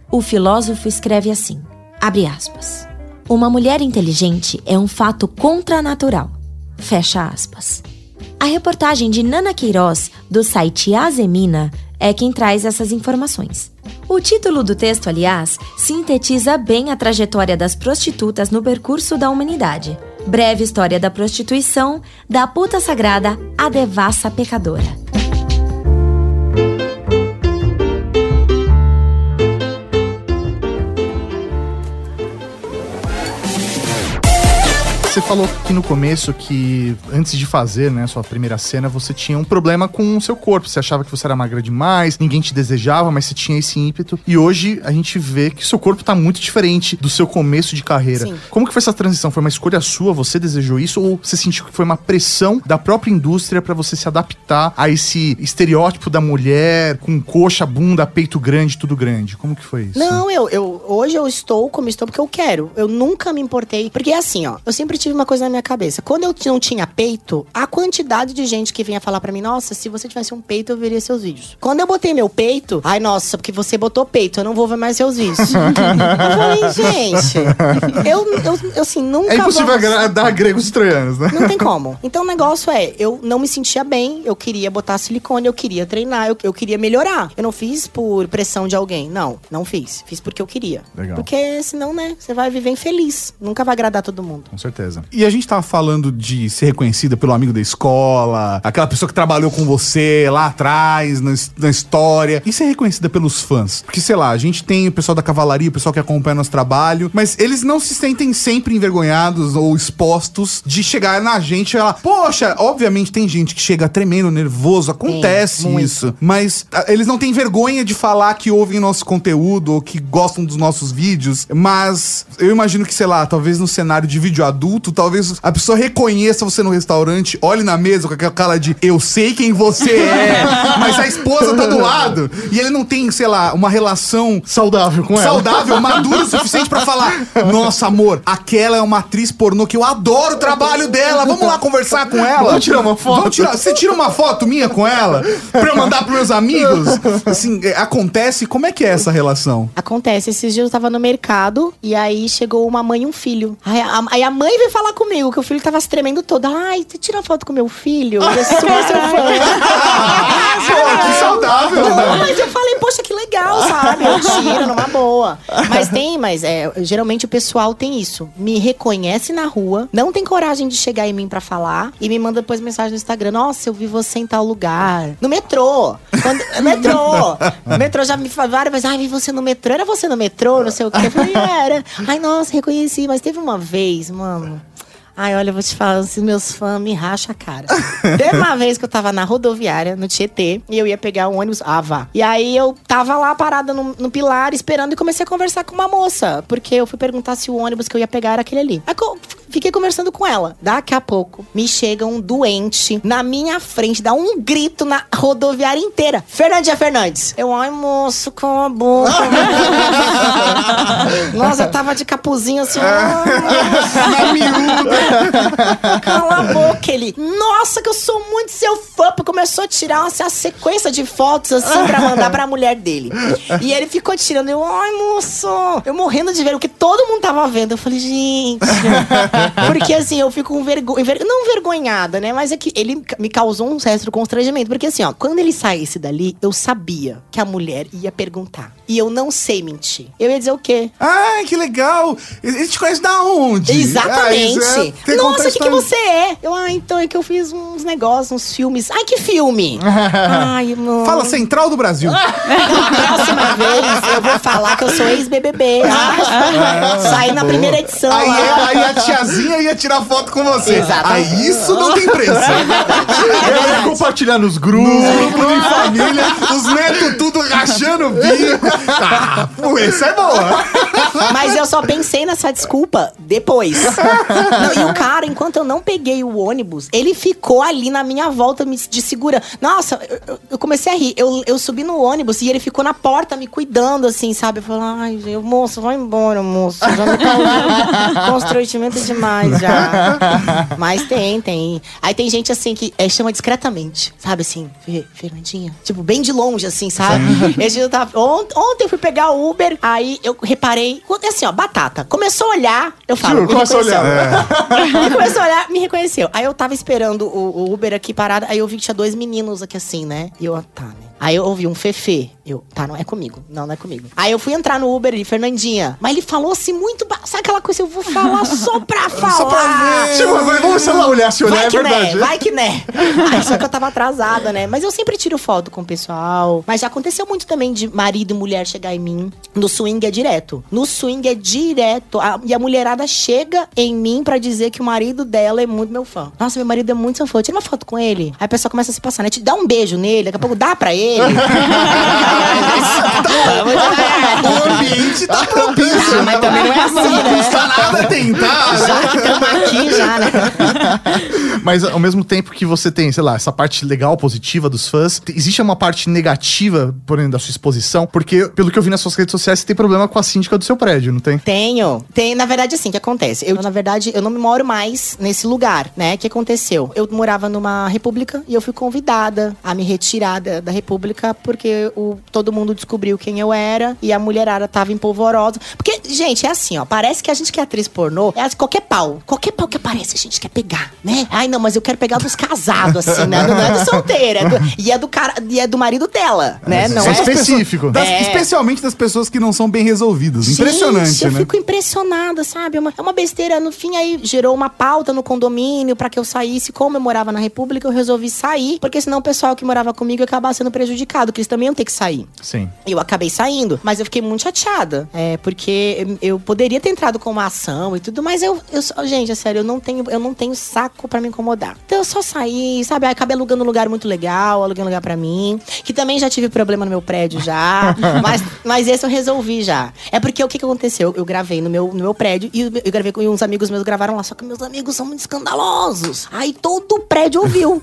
O filósofo escreve assim, abre aspas, uma mulher inteligente é um fato contranatural, fecha aspas. A reportagem de Nana Queiroz, do site Azemina, é quem traz essas informações. O título do texto, aliás, sintetiza bem a trajetória das prostitutas no percurso da humanidade. Breve história da prostituição, da puta sagrada à devassa pecadora. Você falou aqui no começo que antes de fazer, né, sua primeira cena, você tinha um problema com o seu corpo. Você achava que você era magra demais, ninguém te desejava, mas você tinha esse ímpeto. E hoje a gente vê que o seu corpo tá muito diferente do seu começo de carreira. Sim. Como que foi essa transição? Foi uma escolha sua? Você desejou isso? Ou você sentiu que foi uma pressão da própria indústria pra você se adaptar a esse estereótipo da mulher com coxa, bunda, peito grande, tudo grande? Como que foi isso? Não, hoje eu estou como estou porque eu quero. Eu nunca me importei. Porque assim, ó, eu sempre tive uma coisa na minha cabeça. Quando eu não tinha peito, a quantidade de gente que vinha falar pra mim, nossa, se você tivesse um peito, eu veria seus vídeos. Quando eu botei meu peito, ai, nossa, porque você botou peito, eu não vou ver mais seus vídeos. Eu falei, gente, eu assim, nunca... É impossível agradar gregos e troianos, né? Não tem como. Então o negócio é, eu não me sentia bem, eu queria botar silicone, eu queria treinar, eu queria melhorar. Eu não fiz por pressão de alguém. Não fiz. Fiz porque eu queria. Legal. Porque senão, né, você vai viver infeliz. Nunca vai agradar todo mundo. Com certeza. E a gente tava falando de ser reconhecida pelo amigo da escola, aquela pessoa que trabalhou com você lá atrás, na história. E ser reconhecida pelos fãs. Porque, sei lá, a gente tem o pessoal da cavalaria, o pessoal que acompanha nosso trabalho, mas eles não se sentem sempre envergonhados ou expostos de chegar na gente e falar, poxa, obviamente tem gente que chega tremendo, nervoso, acontece isso. Mas eles não têm vergonha de falar que ouvem nosso conteúdo ou que gostam dos nossos vídeos. Mas eu imagino que, sei lá, talvez no cenário de vídeo adulto, talvez a pessoa reconheça você no restaurante, olhe na mesa com aquela cara de eu sei quem você é, mas a esposa tá do lado e ele não tem, sei lá, uma relação Saudável com ela. saudável, madura o suficiente pra falar, nossa, amor, aquela é uma atriz pornô que eu adoro o trabalho dela, vamos lá conversar com ela. Vamos tirar uma foto? Você tira uma foto minha com ela pra eu mandar pros meus amigos? Assim, acontece, como é que é essa relação? Acontece, esses dias eu tava no mercado e aí chegou uma mãe e um filho. Aí a mãe veio falar comigo, que o filho tava se tremendo todo. Ai, você tira foto com meu filho? Eu sou seu fã. Pô, que saudável, Não, né? mas eu falei, poxa, que legal, sabe? Eu tiro numa boa. Mas geralmente o pessoal tem isso. Me reconhece na rua, não tem coragem de chegar em mim pra falar e me manda depois mensagem no Instagram. Nossa, eu vi você em tal lugar. No metrô. No metrô já me falaram várias vezes. Ai, vi você no metrô. Era você no metrô? Não sei o quê. Eu falei, era. Ai, nossa, reconheci. Mas teve uma vez, mano... Ai, olha, eu vou te falar, se meus fãs me racham a cara. Teve uma vez que eu tava na rodoviária, no Tietê, e eu ia pegar um ônibus, E aí eu tava lá parada no pilar, esperando, e comecei a conversar com uma moça. Porque eu fui perguntar se o ônibus que eu ia pegar era aquele ali. Aí fiquei conversando com ela. Daqui a pouco, me chega um doente na minha frente, dá um grito na rodoviária inteira. Fernandes. Eu, ai, moço, cala a boca. Nossa, eu tava de capuzinho assim. Na miúda. Cala a boca, ele. Nossa, que eu sou muito seu fã. Começou a tirar uma sequência de fotos assim pra mandar pra mulher dele. E ele ficou tirando. Eu, ai, moço. Eu morrendo de ver o que todo mundo tava vendo. Eu falei, gente. Porque assim, eu fico não envergonhada, né? Mas é que ele me causou um certo constrangimento. Porque assim, ó, quando ele saísse dali, eu sabia que a mulher ia perguntar. E eu não sei mentir. Eu ia dizer o quê? Ai, que legal. Ele te conhece da onde? Exatamente. Nossa, o que você é? Eu, então é que eu fiz uns negócios, uns filmes. Ai, que filme? Ai, mano. Fala Central do Brasil. Na próxima vez, eu vou falar que eu sou ex-BBB. Saí na primeira edição. Aí a tiazinha ia tirar foto com você. Exatamente. Aí isso não tem preço. Eu ia compartilhar nos grupos. Grupo de família, os netos tudo rachando o bico. Essa é boa. Mas eu só pensei nessa desculpa depois. E o cara, enquanto eu não peguei o ônibus, ele ficou ali na minha volta de segura. Nossa, eu comecei a rir. Eu subi no ônibus e ele ficou na porta me cuidando, assim, sabe? Eu falei, ai, moço, vai embora, moço. Já me causou constrangimento demais. demais já. Mas tem. Aí tem gente assim que chama discretamente, sabe assim, Fernandinha? Tipo, bem de longe, assim, sabe? Ontem eu fui pegar o Uber, aí eu reparei, assim, ó, batata. Começou a olhar, eu falo, começou a olhar. Começou a olhar, me reconheceu. Aí eu tava esperando o Uber aqui parado, aí eu vi que tinha 2 meninos aqui assim, né? E eu, tá, né? Aí eu ouvi um Fefe. Não é comigo. Não é comigo. Aí eu fui entrar no Uber e Fernandinha. Mas ele falou assim muito... Sabe aquela coisa? Eu vou falar só pra falar. Só pra ver. Tipo, vamos sei lá olhar, se olhar é verdade. Vai que né. Aí, só que eu tava atrasada, né? Mas eu sempre tiro foto com o pessoal. Mas já aconteceu muito também de marido e mulher chegar em mim. No swing é direto. E a mulherada chega em mim pra dizer que o marido dela é muito meu fã. Nossa, meu marido é muito seu fã. Tira uma foto com ele. Aí a pessoa começa a se passar, né? Te dá um beijo nele. Daqui a pouco dá pra ele. O ambiente tá propício. Mas também não é assim, Não né? custa nada tentar. Já que estamos aqui, já, né? Mas ao mesmo tempo que você tem, sei lá, essa parte legal, positiva dos fãs, existe uma parte negativa, porém, da sua exposição? Porque, pelo que eu vi nas suas redes sociais, você tem problema com a síndica do seu prédio, não tem? Tenho. Na verdade, assim, o que acontece? Eu não me moro mais nesse lugar, né? O que aconteceu? Eu morava numa república e eu fui convidada a me retirar da república porque todo mundo descobriu quem eu era e a mulherada tava empolvorosa. Porque, gente, é assim, ó, parece que a gente que é atriz pornô, qualquer pau que aparece a gente quer pegar, né? Ai, não, mas eu quero pegar dos casados, assim, né? Não é do solteiro, é do marido dela, né? Não é é específico. Especialmente das pessoas que não são bem resolvidas. Impressionante, gente, eu né? fico impressionada, sabe? É uma besteira. No fim, aí gerou uma pauta no condomínio pra que eu saísse. Como eu morava na República, eu resolvi sair, porque senão o pessoal que morava comigo ia acabar sendo prejudicado, que eles também iam ter que sair. Sim. Eu acabei saindo, mas eu fiquei muito chateada. Porque eu poderia ter entrado com uma ação e tudo, mas gente, é sério, eu não tenho saco pra me incomodar. Então eu só saí, sabe? Aí acabei alugando um lugar muito legal, aluguei um lugar pra mim, que também já tive problema no meu prédio já, mas esse eu resolvi já. É porque o que aconteceu? Eu gravei no meu prédio e eu gravei com uns amigos meus, gravaram lá, só que meus amigos são muito escandalosos. Aí todo o prédio ouviu.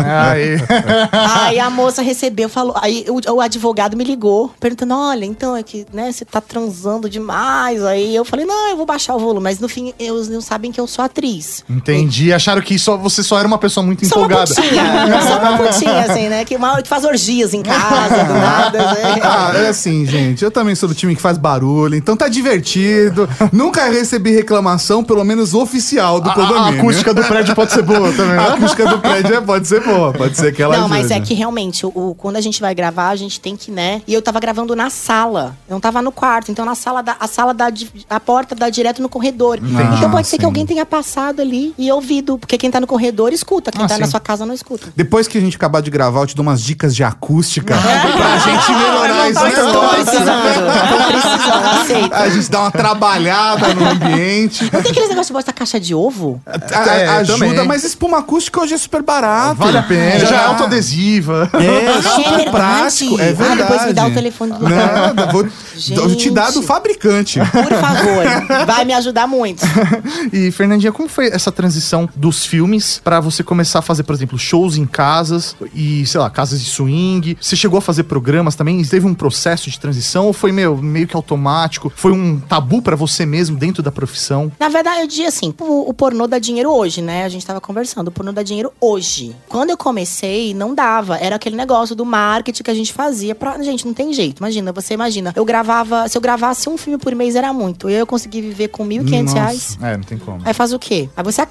Aí a moça recebeu, falou, aí o advogado me ligou, perguntando, olha, então é que, né, você tá transando demais. Aí eu falei, não, eu vou baixar o volume, mas no fim, eles não sabem que eu sou atriz. Entendi, acharam que você só era uma pessoa muito empolgada. Só uma putinha, assim, né, que faz orgias em casa, do nada, né? É assim, gente, eu também sou do time que faz barulho, então tá divertido. Nunca recebi reclamação, pelo menos oficial do condomínio. A acústica do prédio pode ser boa também, né? A acústica do prédio pode ser boa, pode ser que ela Não, mas ajude. é que realmente, quando a gente vai gravar, a gente tem que, né? E eu tava gravando na sala, eu não tava no quarto. Então a porta dá direto no corredor. Então pode ser que alguém tenha passado ali e ouvido. Porque quem tá no corredor escuta, quem tá na sua casa não escuta. Depois que a gente acabar de gravar, eu te dou umas dicas de acústica pra gente melhorar esse Tô precisando, aceito. A gente dá uma trabalhada no ambiente. Não tem aqueles negócios de botar caixa de ovo? Ajuda, também. mas espuma acústica hoje é super barato. Vale a pena, já é autoadesiva. É super verdade. prático, é verdade. Depois me dá o telefone do lugar. Nada, vou te dar do fabricante. Por favor, vai me ajudar muito. E, Fernandinha, como foi essa transição dos filmes pra você começar a fazer, por exemplo, shows em casas e, sei lá, casas de swing? Você chegou a fazer programas também? Teve um processo de transição ou foi meio que automático? Foi um tabu pra você mesmo dentro da profissão? Na verdade, eu digo assim, o pornô dá dinheiro hoje, né? A gente tava conversando, o pornô dá dinheiro hoje. Quando eu comecei, não dava. Era aquele negócio do marketing que a gente fazia pra... Gente, não tem jeito. Imagina, se eu gravasse um filme por mês, era muito. Eu consegui viver com R$1.500. Não tem como. Aí faz o quê?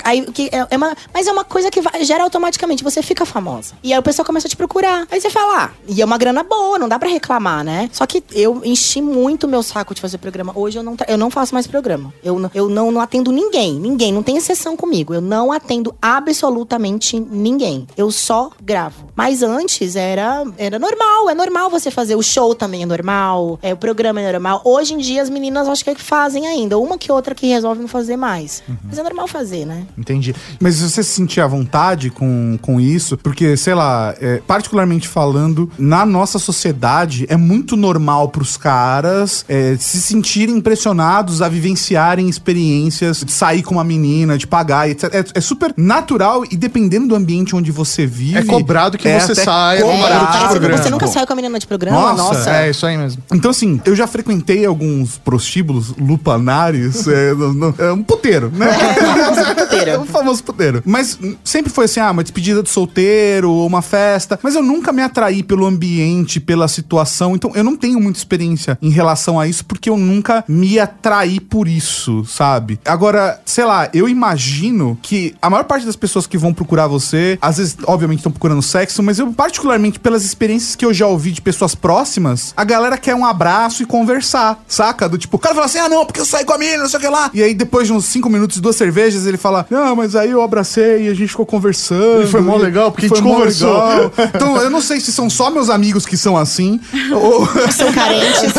Mas é uma coisa que gera automaticamente. Você fica famosa. E aí o pessoal começa a te procurar. Aí você fala, e é uma grana boa, não dá pra reclamar, né? Só que eu enchi muito meu saco de fazer programa. Hoje eu não faço mais programa. Eu não atendo ninguém. Não tem exceção comigo. Eu não atendo absolutamente ninguém. Eu só gravo. Mas antes era normal. É normal você fazer. O show também é normal. O programa é normal. Hoje em dia as meninas acho que fazem ainda. Uma que outra que resolve não fazer mais. Mas é normal fazer, né? Entendi. Mas você se sentia à vontade com isso? Porque, sei lá, particularmente falando, na nossa sociedade é muito normal pros caras se sentirem impressionados a vivenciarem experiências de sair com uma menina, de pagar, etc. É super natural e dependendo do ambiente onde você vive... É cobrado que você saia com uma garota de programa. Você nunca saiu com a menina de programa? Nossa, Nossa. É, isso aí mesmo. Então, assim, eu já frequentei alguns prostíbulos lupanários, um puteiro, né? É um famoso puteiro. Mas sempre foi assim, uma despedida de solteiro, uma festa. Mas eu nunca me atraí pelo ambiente, pela situação. Então, eu não tenho muita experiência em relação a isso, porque eu nunca me atraí por isso, sabe? Agora, sei lá, eu imagino que a maior parte das pessoas que vão procurar você, às vezes, obviamente, estão procurando sexo, mas eu, particularmente, pelas experiências que eu já ouvi de pessoas próximas, a galera quer um abraço e conversar, saca? Do tipo, o cara fala assim, não, porque eu saí com a mina, não sei o que lá. E aí, depois de uns 5 minutos e 2 cervejas, ele fala, não, mas aí eu abracei e a gente ficou conversando. E foi mó legal, porque a gente conversou. Legal. Então, eu não sei se são só meus amigos que são assim, ou... São carentes.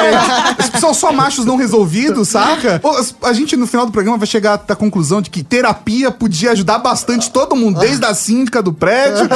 São só machos não resolvidos, saca? Ou a gente, no final do programa, vai chegar à conclusão de que terapia podia ajudar bastante todo mundo, desde a síndica do prédio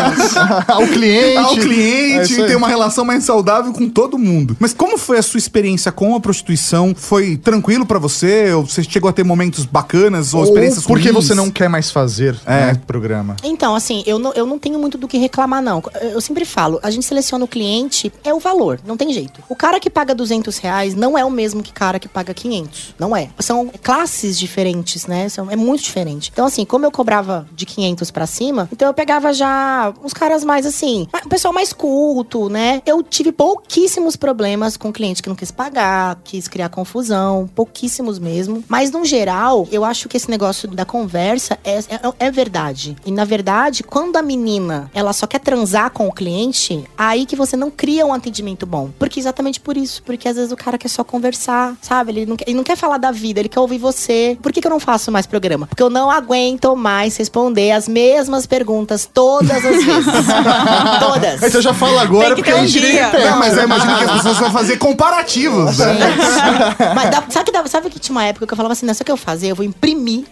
ao cliente. E ter uma relação mais saudável com todo mundo. Mas como foi a sua experiência com a prostituição? Foi tranquilo pra você? Ou você chegou a ter momentos bacanas ou experiências ruins? Por que você não não quer mais fazer programa? Então, assim, eu não tenho muito do que reclamar, não. Eu sempre falo, a gente seleciona o cliente, é o valor, não tem jeito. O cara que paga R$200 não é o mesmo que o cara que paga 500. Não é. São classes diferentes, né? É muito diferente. Então, assim, como eu cobrava de 500 pra cima, então eu pegava já uns caras mais, assim, um pessoal mais culto, né? Eu tive pouquíssimos problemas com cliente que não quis pagar, quis criar confusão, pouquíssimos mesmo. Mas, no geral, eu acho que esse negócio da conversa é verdade. E, na verdade, quando a menina, ela só quer transar com o cliente, aí que você não cria um atendimento bom. Porque exatamente por isso. Porque, às vezes, o cara quer só conversar, sabe? Ele não quer falar da vida, ele quer ouvir você. Por que eu não faço mais programa? Porque eu não aguento mais responder as mesmas perguntas todas as vezes. Todas. Então já fala agora, porque a gente nem Não, mas eu imagino que as pessoas vão fazer comparativos, né? Mas sabe que tinha uma época que eu falava assim, não sei o que eu fazer, eu vou imprimir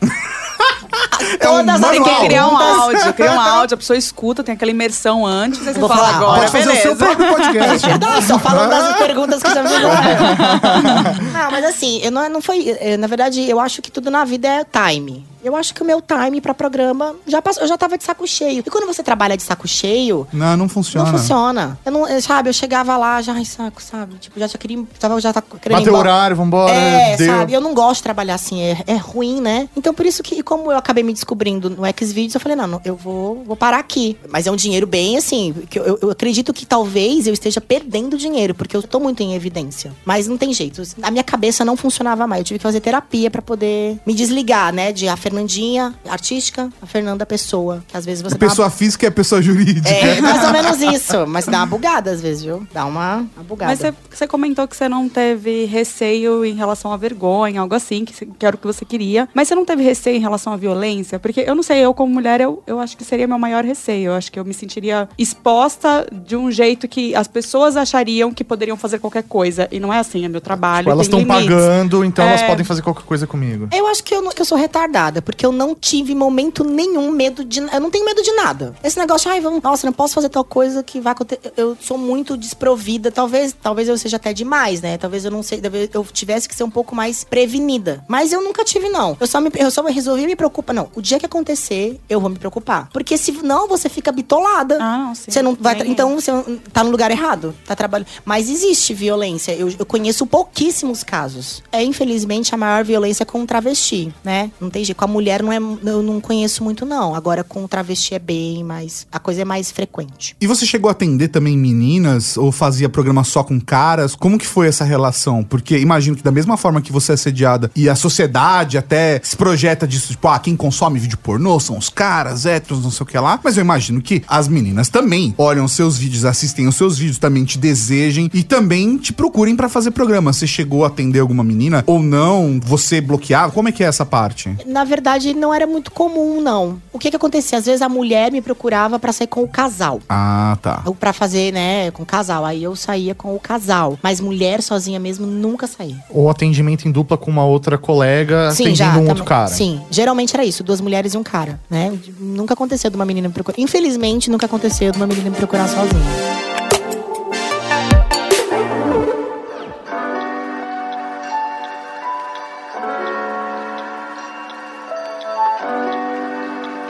todas as Tem que criar um áudio, a pessoa escuta, tem aquela imersão antes, aí você vou fala falar, agora, Pode fazer o seu próprio podcast. Não, só falando das perguntas que já me fizeram. Não, mas assim, não foi... Na verdade, eu acho que tudo na vida é time. Eu acho que o meu time pra programa já passou, eu já tava de saco cheio. E quando você trabalha de saco cheio... Não funciona. Não funciona. Eu chegava lá, já, saco, sabe? Tipo, já queria... Já tá querendo Bateu o horário, vambora. Sabe? Eu não gosto de trabalhar assim, é ruim, né? Então, por isso que, como eu acabei me descobrindo no Xvideos, eu falei, não, eu vou parar aqui. Mas é um dinheiro bem, assim, que eu acredito que talvez eu esteja perdendo dinheiro, porque eu tô muito em evidência. Mas não tem jeito. A minha cabeça não funcionava mais. Eu tive que fazer terapia pra poder me desligar, né? De a Fernandinha artística, a Fernanda pessoa. Que às vezes você a pessoa física e a pessoa jurídica. É mais ou menos isso. Mas dá uma bugada às vezes, viu? Dá uma bugada. Mas você comentou que você não teve receio em relação à vergonha, algo assim, que era o que você queria. Mas você não teve receio em relação à violência? Porque eu não sei, eu como mulher, eu acho que seria meu maior receio. Eu acho que eu me sentiria exposta de um jeito que as pessoas achariam que poderiam fazer qualquer coisa. E não é assim, é meu trabalho. Tipo, elas estão pagando, então elas podem fazer qualquer coisa comigo. Eu acho que eu sou retardada, porque eu não tive momento nenhum medo de... Eu não tenho medo de nada. Esse negócio, nossa, não posso fazer tal coisa que vai acontecer. Eu sou muito desprovida. Talvez eu seja até demais, né? Talvez eu não sei, eu tivesse que ser um pouco mais prevenida. Mas eu nunca tive, não. Eu só resolvi me preocupar. Não, o dia que acontecer, eu vou me preocupar. Porque se não, você fica bitolada. Não, sim. Você não vai... Então, você tá no lugar errado. Tá trabalhando. Mas existe violência. Eu conheço pouquíssimos casos. Infelizmente, a maior violência é com travesti, né? Não tem jeito. Com a mulher, eu não conheço muito, não. Agora, com travesti é bem mais... A coisa é mais frequente. E você chegou a atender também meninas? Ou fazia programa só com caras? Como que foi essa relação? Porque imagino que da mesma forma que você é assediada e a sociedade até se projeta disso, tipo, quem consome vídeo pornô são os caras, héteros, não sei o que lá. Mas eu imagino que as meninas também olham seus vídeos, assistem os seus vídeos, também te desejem e também te procurem pra fazer programa. Você chegou a atender alguma menina? Ou não? Você bloqueava? Como é que é essa parte? Na verdade, não era muito comum, não. O que acontecia? Às vezes a mulher me procurava pra sair com o casal. Tá. Ou pra fazer, né, com o casal. Aí eu saía com o casal. Mas mulher sozinha mesmo, nunca saí. Ou atendimento em dupla com uma outra colega, atendendo um outro cara. Sim, geralmente era isso. 2 mulheres e um cara, né? Nunca aconteceu de uma menina me procurar. Infelizmente, nunca aconteceu de uma menina me procurar sozinha.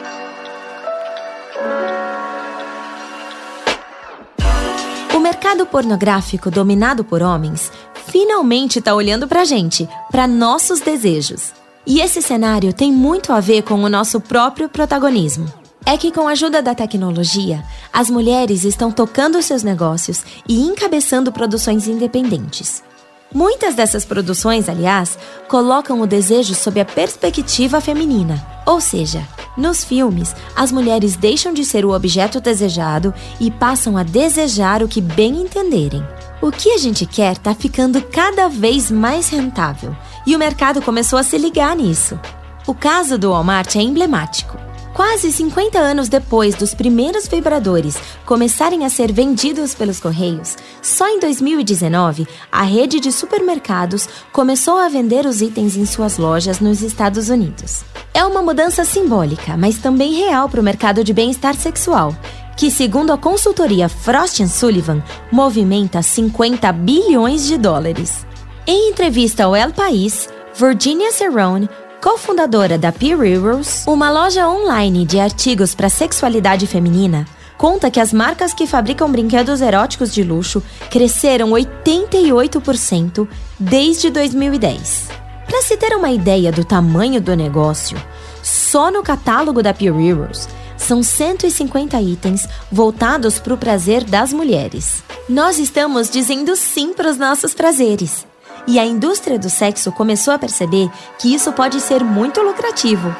O mercado pornográfico dominado por homens finalmente tá olhando pra gente, pra nossos desejos. E esse cenário tem muito a ver com o nosso próprio protagonismo. É que com a ajuda da tecnologia, as mulheres estão tocando seus negócios e encabeçando produções independentes. Muitas dessas produções, aliás, colocam o desejo sob a perspectiva feminina. Ou seja, nos filmes, as mulheres deixam de ser o objeto desejado e passam a desejar o que bem entenderem. O que a gente quer tá ficando cada vez mais rentável e o mercado começou a se ligar nisso. O caso do Walmart é emblemático. Quase 50 anos depois dos primeiros vibradores começarem a ser vendidos pelos correios, só em 2019, a rede de supermercados começou a vender os itens em suas lojas nos Estados Unidos. É uma mudança simbólica, mas também real para o mercado de bem-estar sexual, que, segundo a consultoria Frost & Sullivan, movimenta 50 bilhões de dólares. Em entrevista ao El País, Virginia Cerrone, cofundadora da Peer Reviews, uma loja online de artigos para sexualidade feminina, conta que as marcas que fabricam brinquedos eróticos de luxo cresceram 88% desde 2010. Para se ter uma ideia do tamanho do negócio, só no catálogo da Peer Reviews são 150 itens voltados para o prazer das mulheres. Nós estamos dizendo sim para os nossos prazeres. E a indústria do sexo começou a perceber que isso pode ser muito lucrativo.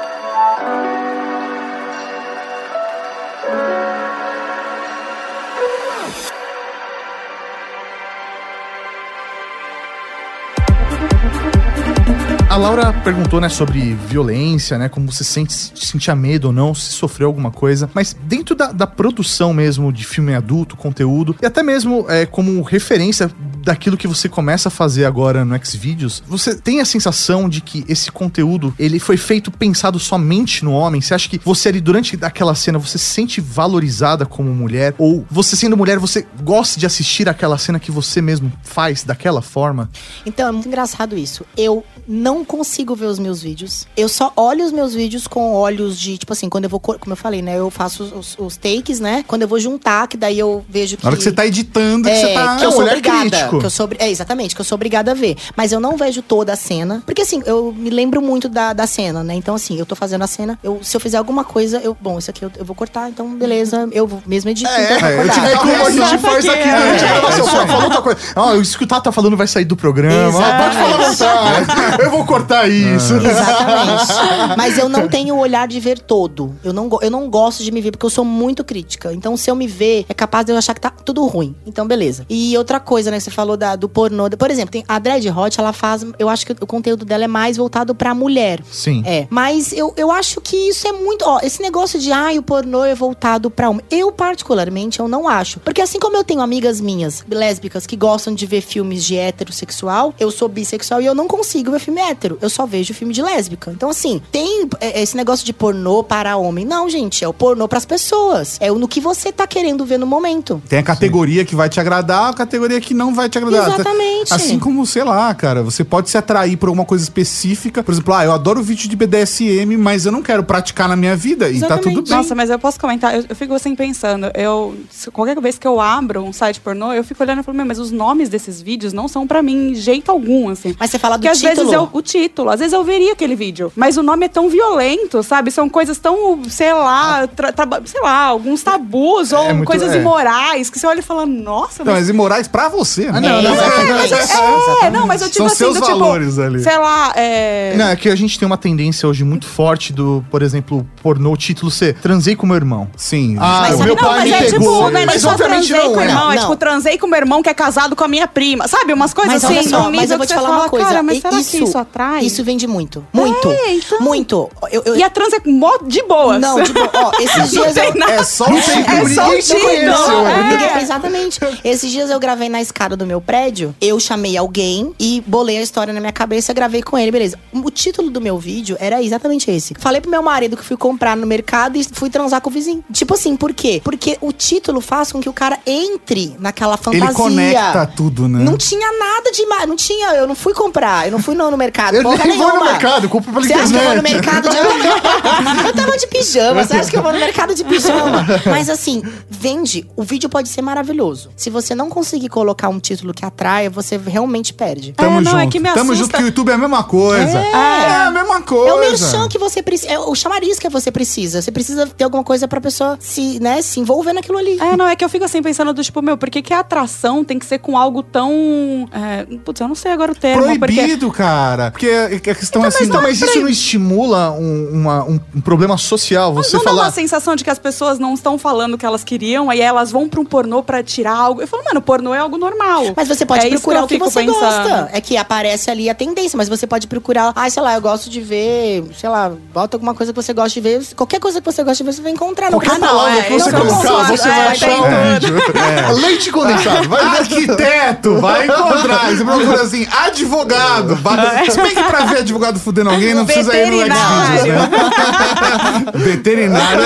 A Laura perguntou, né, sobre violência, né, como você sentia medo ou não, se sofreu alguma coisa. Mas dentro da produção mesmo de filme adulto, conteúdo, e até mesmo como referência daquilo que você começa a fazer agora no Xvideos, você tem a sensação de que esse conteúdo, ele foi feito pensado somente no homem? Você acha que você ali, durante aquela cena, você se sente valorizada como mulher? Ou você sendo mulher, você gosta de assistir aquela cena que você mesmo faz daquela forma? Então, é muito engraçado isso. Eu não consigo ver os meus vídeos. Eu só olho os meus vídeos com olhos de, tipo assim, quando eu vou, como eu falei, né? Eu faço os takes, né? Quando eu vou juntar, que daí eu vejo que... Na hora que você tá editando, que você tá... que eu sou obrigada. Crítico. Que eu sou, exatamente, que eu sou obrigada a ver. Mas eu não vejo toda a cena. Porque assim, eu me lembro muito da cena, né? Então assim, eu tô fazendo a cena. Se eu fizer alguma coisa, bom, isso aqui eu vou cortar, então beleza. Eu vou mesmo editar, então eu vou cortar. Como a gente faz aqui, né? Falou outra coisa. Isso que o Tato tá falando vai sair do programa. Pode falar à vontade. Eu vou cortar isso. Exatamente. Mas eu não tenho o olhar de ver todo. Eu não gosto de me ver, porque eu sou muito crítica. Então, se eu me ver, é capaz de eu achar que tá tudo ruim. Então, beleza. E outra coisa, né? Você falou do pornô. Por exemplo, tem a Dread Hot, ela faz... Eu acho que o conteúdo dela é mais voltado pra mulher. Sim. Mas eu acho que isso é muito... esse negócio de, o pornô é voltado pra homem. Eu, particularmente, eu não acho. Porque assim como eu tenho amigas minhas, lésbicas, que gostam de ver filmes de heterossexual, eu sou bissexual e eu não consigo ver filme hétero. Eu só vejo filme de lésbica. Então, assim, tem esse negócio de pornô para homem. Não, gente, é o pornô pras pessoas. É no que você tá querendo ver no momento. Tem a categoria que vai te agradar, a categoria que não vai te agradar. Exatamente. Assim como, sei lá, cara, você pode se atrair por alguma coisa específica. Por exemplo, eu adoro vídeo de BDSM, mas eu não quero praticar na minha vida. Exatamente. E tá tudo bem. Nossa, mas eu posso comentar, eu fico assim pensando, qualquer vez que eu abro um site pornô, eu fico olhando e falo, mas os nomes desses vídeos não são pra mim de jeito algum, assim. Mas você fala do título. Porque às vezes o título, às vezes eu veria aquele vídeo, mas o nome é tão violento, sabe? São coisas tão, sei lá, sei lá, alguns tabus ou muito, coisas imorais, que você olha e fala, nossa, Não, mas imorais pra você, né? Não, mas eu digo São assim, seus valores ali. Sei lá, Não, é que a gente tem uma tendência hoje muito forte do, por exemplo, pornô, o título ser transei com meu irmão. Sim. O meu pai me tipo, pegou. não é Mas só obviamente transei com o irmão, não. é tipo, transei com o meu irmão que é casado com a minha prima. Sabe, umas coisas Mas assim, olha só, num nível mas eu vou que te você falar uma coisa. Cara, mas será que isso atrai? Isso vende muito. Muito. Então. Muito. E a trans é de boas. Não, de boa. Esses dias É só o título. É só o título. Exatamente. Esses dias eu gravei na escada do meu prédio, eu chamei alguém e bolei a história na minha cabeça, gravei com ele, beleza. O título do meu vídeo era exatamente esse. Falei pro meu marido que fui comprar no mercado e fui transar com o vizinho. Tipo assim, por quê? Porque o título faz com que o cara entre naquela fantasia. Ele conecta tudo, né? Não tinha nada de... eu não fui comprar, eu não fui vão no mercado? Eu Porra nem vou no nenhuma. mercado, eu compro pela Você internet. acha que eu vou no mercado de... Eu tava de pijama, você acha que eu vou no mercado de pijama? Mas assim, vende. O vídeo pode ser maravilhoso. Se você não conseguir colocar um título que atraia, você realmente perde. Tamo não, junto. é que me Tamo assusta. junto que o YouTube é a mesma coisa. É a mesma coisa. É o merchan que você precisa. É o chamariz que você precisa. Você precisa ter alguma coisa pra pessoa se envolver naquilo ali. É que eu fico assim pensando do tipo, por que a atração tem que ser com algo tão... putz, eu não sei agora o termo. Proibido, cara. Porque a questão é assim... Mas isso não estimula um problema social? Você Não dá falar... uma sensação de que as pessoas não estão falando o que elas queriam, aí elas vão pra um pornô pra tirar algo. Eu falo, mano, pornô é algo normal. Mas você pode procurar o que você pensando. gosta. É que aparece ali a tendência, mas você pode procurar... sei lá, eu gosto de ver... Sei lá, bota alguma coisa que você gosta de ver. Qualquer coisa que você gosta de ver, você vai encontrar. Qualquer palavra que você colocar, você vai achar um vídeo. Leite condensado. Vai Arquiteto, vai encontrar. Você procura assim, advogado. Se bem que pra ver advogado fudendo alguém, não precisa ir no Xvideos, né? Veterinário.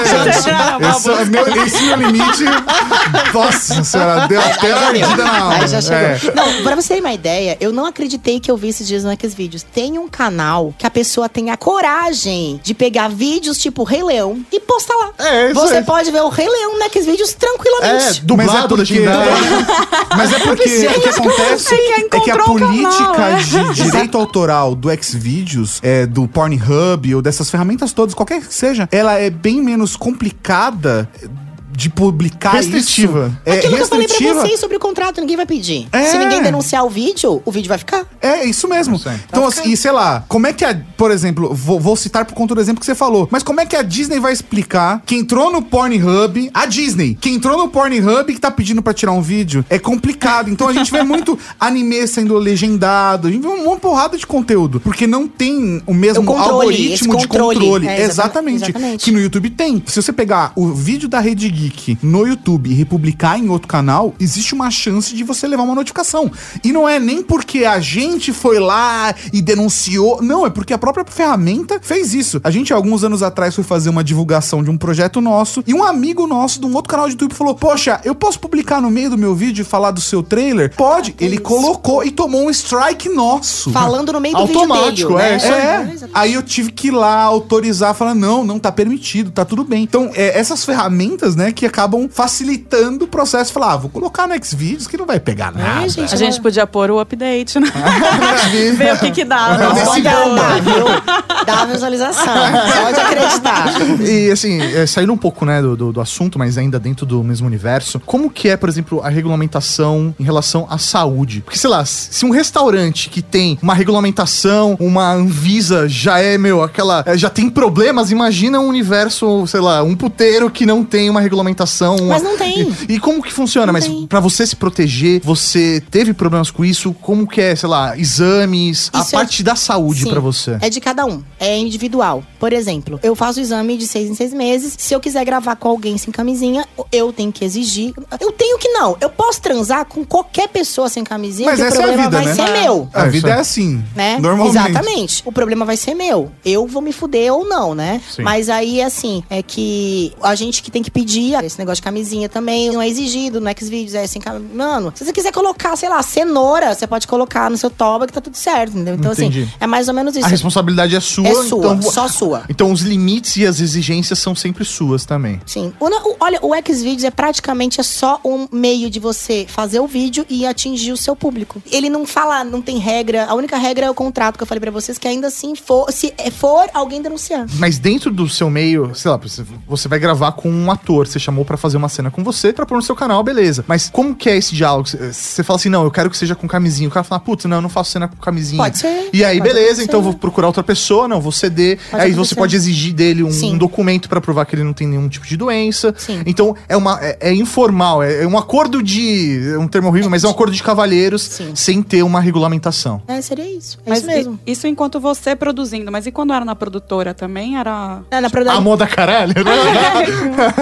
Esse meu limite... Nossa senhora, deu até uma medida na alma. Aí já chegou. Não, pra você ter uma ideia, eu não acreditei que eu vi esses dias no Xvideos. Tem um canal que a pessoa tem a coragem de pegar vídeos tipo Rei Leão e postar lá. Isso Você aí. pode ver o Rei Leão no Xvideos tranquilamente. Dublado, legendado. Mas é porque o que acontece é que a encontrou um política canal, de direito autoral do Xvideos, do Pornhub ou dessas ferramentas todas, qualquer que seja, ela é bem menos complicada de publicar Restritiva. isso. É Aquilo que eu falei pra restritiva. vocês sobre o contrato, ninguém vai pedir. É. Se ninguém denunciar o vídeo vai ficar. É, isso mesmo. Então, assim, e sei lá, como é que por exemplo, vou citar por conta do exemplo que você falou, mas como é que a Disney vai explicar que entrou no Pornhub, a Disney, que entrou no Pornhub e que tá pedindo pra tirar um vídeo? É complicado. Então a gente vê muito anime sendo legendado, a gente vê uma porrada de conteúdo, porque não tem o mesmo algoritmo de controle. Exatamente. Que no YouTube tem. Se você pegar o vídeo da Rede Geek no YouTube e republicar em outro canal, existe uma chance de você levar uma notificação. E não é nem porque a gente foi lá e denunciou. Não, é porque a própria ferramenta fez isso. A gente, alguns anos atrás, foi fazer uma divulgação de um projeto nosso e um amigo nosso de um outro canal de YouTube falou: poxa, eu posso publicar no meio do meu vídeo e falar do seu trailer? Pode. Ele colocou e tomou um strike nosso. Falando no meio do vídeo dele. Automático, né? isso aí. Aí eu tive que ir lá autorizar, falar, não tá permitido, tá tudo bem. Então, essas ferramentas, né, que acabam facilitando o processo. Falar, vou colocar no Xvideos que não vai pegar nada. gente, A gente podia pôr o update, né? Ver o que dá. Dá a visualização. Pode acreditar. E assim, saindo um pouco, né, do assunto, mas ainda dentro do mesmo universo, como que é, por exemplo, a regulamentação em relação à saúde? Porque, sei lá, se um restaurante que tem uma regulamentação, uma Anvisa já já tem problemas, imagina um universo, sei lá, um puteiro que não tem uma regulamentação. Mas não tem. E como que funciona? Não Mas tem. pra você se proteger, você teve problemas com isso? Como que é, sei lá, exames, a Isso parte da saúde Sim, pra você? É de cada um. É individual. Por exemplo, eu faço o exame de 6 em 6 meses. Se eu quiser gravar com alguém sem camisinha, eu tenho que exigir. Eu tenho que não. Eu posso transar com qualquer pessoa sem camisinha, Mas que o essa é a problema vida, vai né? ser meu. A vida é assim, Né? normalmente. Exatamente. O problema vai ser meu. Eu vou me fuder ou não, né? Sim. Mas aí, assim, é que a gente que tem que pedir esse negócio de camisinha também não é exigido no Xvideos, sem camisinha. Mano, se você quiser colocar, sei lá, cenoura, você pode colocar no seu toba que tá tudo certo, entendeu? Então, Entendi. assim, é mais ou menos isso. A responsabilidade é sua. É sua, então, só sua. Então os limites e as exigências são sempre suas também. Sim. Olha, o Xvideos é só um meio de você fazer o vídeo e atingir o seu público. Ele não fala, não tem regra. A única regra é o contrato que eu falei pra vocês, que ainda assim se for alguém denunciar. Mas dentro do seu meio, sei lá, você vai gravar com um ator, você chamou pra fazer uma cena com você, pra pôr no seu canal, beleza. Mas como que é esse diálogo? Você fala assim, não, eu quero que seja com camisinha. O cara fala, putz, não, eu não faço cena com camisinha. Pode ser. E aí, Pode beleza, acontecer. então eu vou procurar outra pessoa, não, vou ceder. Pode Aí você acontecer. pode exigir dele um Sim. documento pra provar que ele não tem nenhum tipo de doença. Sim. Então, é informal, é um acordo é um termo horrível, mas é um acordo de cavalheiros Sim. sem ter uma regulamentação. Seria isso. É Mas isso mesmo. isso enquanto você produzindo. Mas e quando era na produtora também? Era... Na A verdade, moda caralho, né?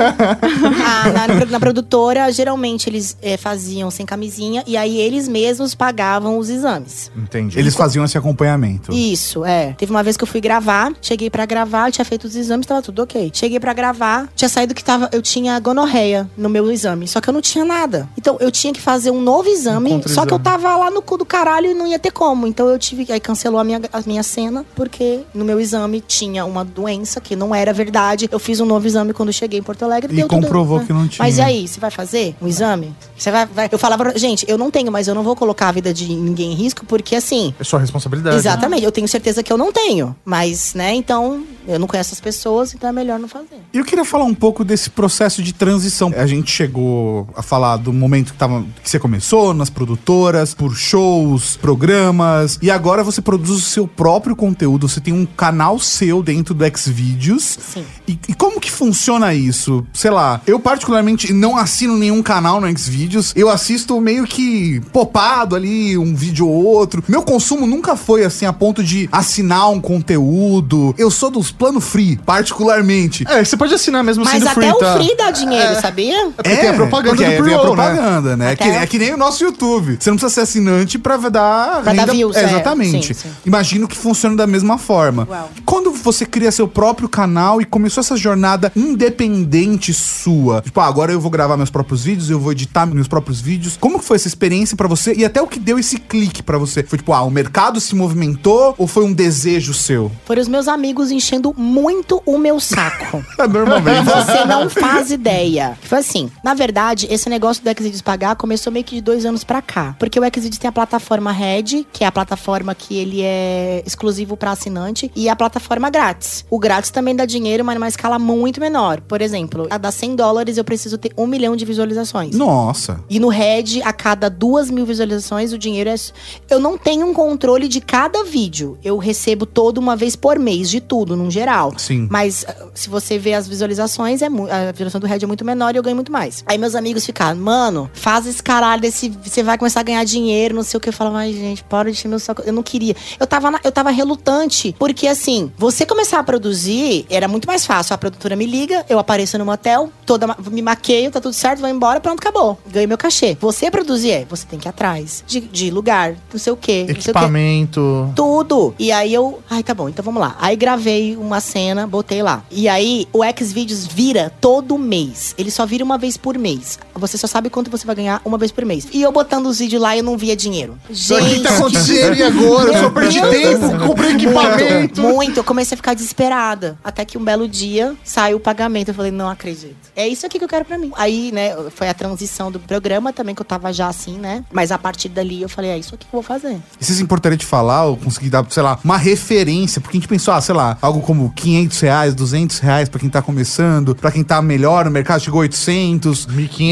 Na produtora, geralmente eles faziam sem camisinha. E aí eles mesmos pagavam os exames. Entendi. Eles faziam esse acompanhamento. Isso, Teve uma vez que eu fui gravar, cheguei pra gravar, tinha feito os exames, tava tudo ok. Cheguei pra gravar, tinha saído que eu tinha gonorreia no meu exame, só que eu não tinha nada. Então eu tinha que fazer um novo exame, só que eu tava lá no cu do caralho e não ia ter como. Então eu tive que, aí cancelou a minha cena, porque no meu exame tinha uma doença que não era verdade. Eu fiz um novo exame quando cheguei em Porto Alegre. E comprovou que não tinha. Mas e aí, você vai fazer um exame? Você vai... Eu falava, gente, eu não tenho, mas eu não vou colocar a vida de ninguém em risco, porque assim... É sua responsabilidade. Exatamente, eu tenho certeza que eu não tenho. Mas, né, então, eu não conheço as pessoas, então é melhor não fazer. E eu queria falar um pouco desse processo de transição. A gente chegou a falar do momento que você começou, nas produtoras, por shows, programas, e agora você produz o seu próprio conteúdo, você tem um canal seu dentro do Xvideos. Sim. E como que funciona isso? Sei lá, eu particularmente não assino nenhum canal no Xvideos, eu assisto meio que popado ali, um vídeo ou outro. Meu consumo nunca foi assim, a ponto de assinar um conteúdo. Eu sou dos plano free, particularmente. Você pode assinar mesmo mas sendo free, até tá? o free dá dinheiro, sabia? Porque tem a propaganda porque do tem a Pre-Roll, propaganda, né? É que nem o nosso YouTube. Você não precisa ser assinante pra dar Pra renda. dar views, exatamente. Sim. Imagino que funciona da mesma forma. Uau. Quando você cria seu próprio canal e começou essa jornada independente sua, tipo, agora eu vou gravar meus próprios vídeos, eu vou editar meus próprios vídeos. Como que foi essa experiência pra você e até o que deu esse clique pra você? Foi tipo, o mercado se movimentou ou foi um desejo seu? Foram os meus amigos enchendo muito o meu saco. Normalmente. Você não faz ideia. Foi assim, na verdade, esse negócio do Xvideos pagar começou meio que de 2 anos pra cá. Porque o Xvideos tem a plataforma Red, que é a plataforma que ele é exclusivo pra assinante, e a plataforma grátis. O grátis também dá dinheiro, mas numa escala muito menor. Por exemplo, a dar $100 eu preciso ter 1 milhão de visualizações. Nossa. E no Red, a cada 2.000 visualizações, o dinheiro é... Eu não tenho um controle de cada vídeo. Eu recebo todo uma vez por mês, de tudo, num geral. Sim. Mas se você vê as visualizações, a visualização do Red é muito menor e eu ganho muito mais. Aí meus amigos ficaram, mano, faz esse caralho desse... Você vai começar a ganhar dinheiro, não sei o que. Eu falava, ai, gente, para de encher meu saco. Eu não queria. Eu tava relutante. Porque assim, você começar a produzir, era muito mais fácil. A produtora me liga, eu apareço no motel, me maqueio, tá tudo certo, vou embora, pronto, acabou. Ganhei meu cachê. Você produzir, você tem que ir atrás de lugar, não sei o quê. Equipamento. Tudo. E aí eu... Ai, tá bom, então vamos lá. Aí gravei uma cena, botei lá. E aí, o Xvideos vira todo mês. Ele só vira uma vez por mês. Você só sabe quanto você vai ganhar uma vez por mês. E eu botando os vídeos lá, eu não via dinheiro. Gente... O que tá acontecendo e agora? Eu só perdi tempo, comprei equipamento. Muito. Eu comecei a ficar desesperada. Até que um belo dia, saiu o pagamento. Eu falei, não acredito. É isso aqui que eu quero pra mim. Aí, né, foi a transição do programa também, que eu tava já assim, né? Mas a partir dali, eu falei, é isso aqui que eu vou fazer. E se importaria de falar, ou conseguir dar, sei lá, uma referência? Porque a gente pensou, sei lá, algo como R$500, R$200 pra quem tá começando, pra quem tá melhor no mercado, chegou 800,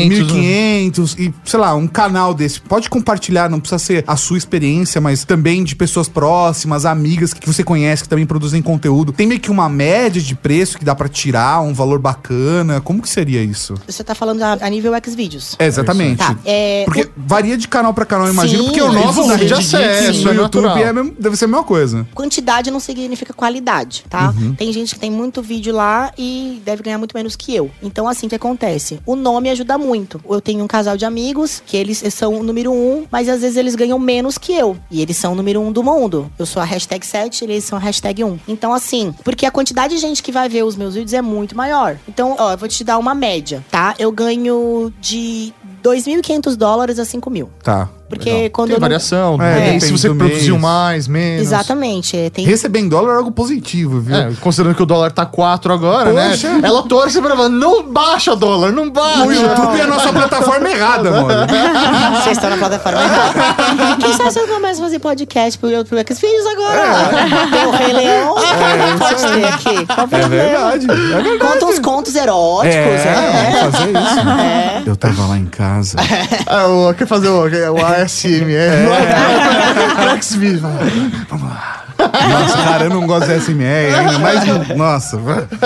1.500 e, sei lá, um canal desse. Pode compartilhar, não precisa ser a sua experiência, mas também de pessoas próximas, amigas que você conhece, que também produzem conteúdo. Tem meio que uma média de preço que dá pra tirar, um valor bacana. Como que seria isso? Você tá falando a nível Xvideos. Exatamente. Tá, porque varia de canal pra canal, eu imagino, porque o nosso volume de acesso acesso no é YouTube natural. deve ser a mesma coisa. Quantidade não significa qualidade, tá? Tem gente que tem muito vídeo lá e deve ganhar muito menos que eu. Então, assim, o que acontece? O nome ajuda muito. Eu tenho um casal de amigos que eles são o número 1, mas às vezes eles ganham menos que eu. E eles são o número 1 do mundo. Eu sou a hashtag 7, eles são a hashtag 1. Então, assim, porque a quantidade de gente que vai ver os meus vídeos é muito maior. Então, ó, eu vou te dar uma média, tá? Eu ganho de $2.500 a $5.000. Tá. Porque legal. quando Tem eu não... variação, depende se você do produziu mês. mais, menos. Exatamente. Tem... Receber em dólar é algo positivo, viu? Considerando que o dólar tá 4 agora, Poxa. né? Ela torce pra falar, não baixa dólar, não baixa. O YouTube é a nossa plataforma errada, mano. Vocês estão na plataforma errada. Quem sabe você começa a fazer podcast pro Xvideos agora? Tem o Rei Leão. Pode ter aqui. Qual o problema? É verdade. Conta uns contos eróticos. Vamos fazer isso. Eu tava lá em casa. Quer fazer o ASMR? Xvideos. Vamos lá. Nossa, cara, eu não gosto de SMR ainda, mas... Nossa,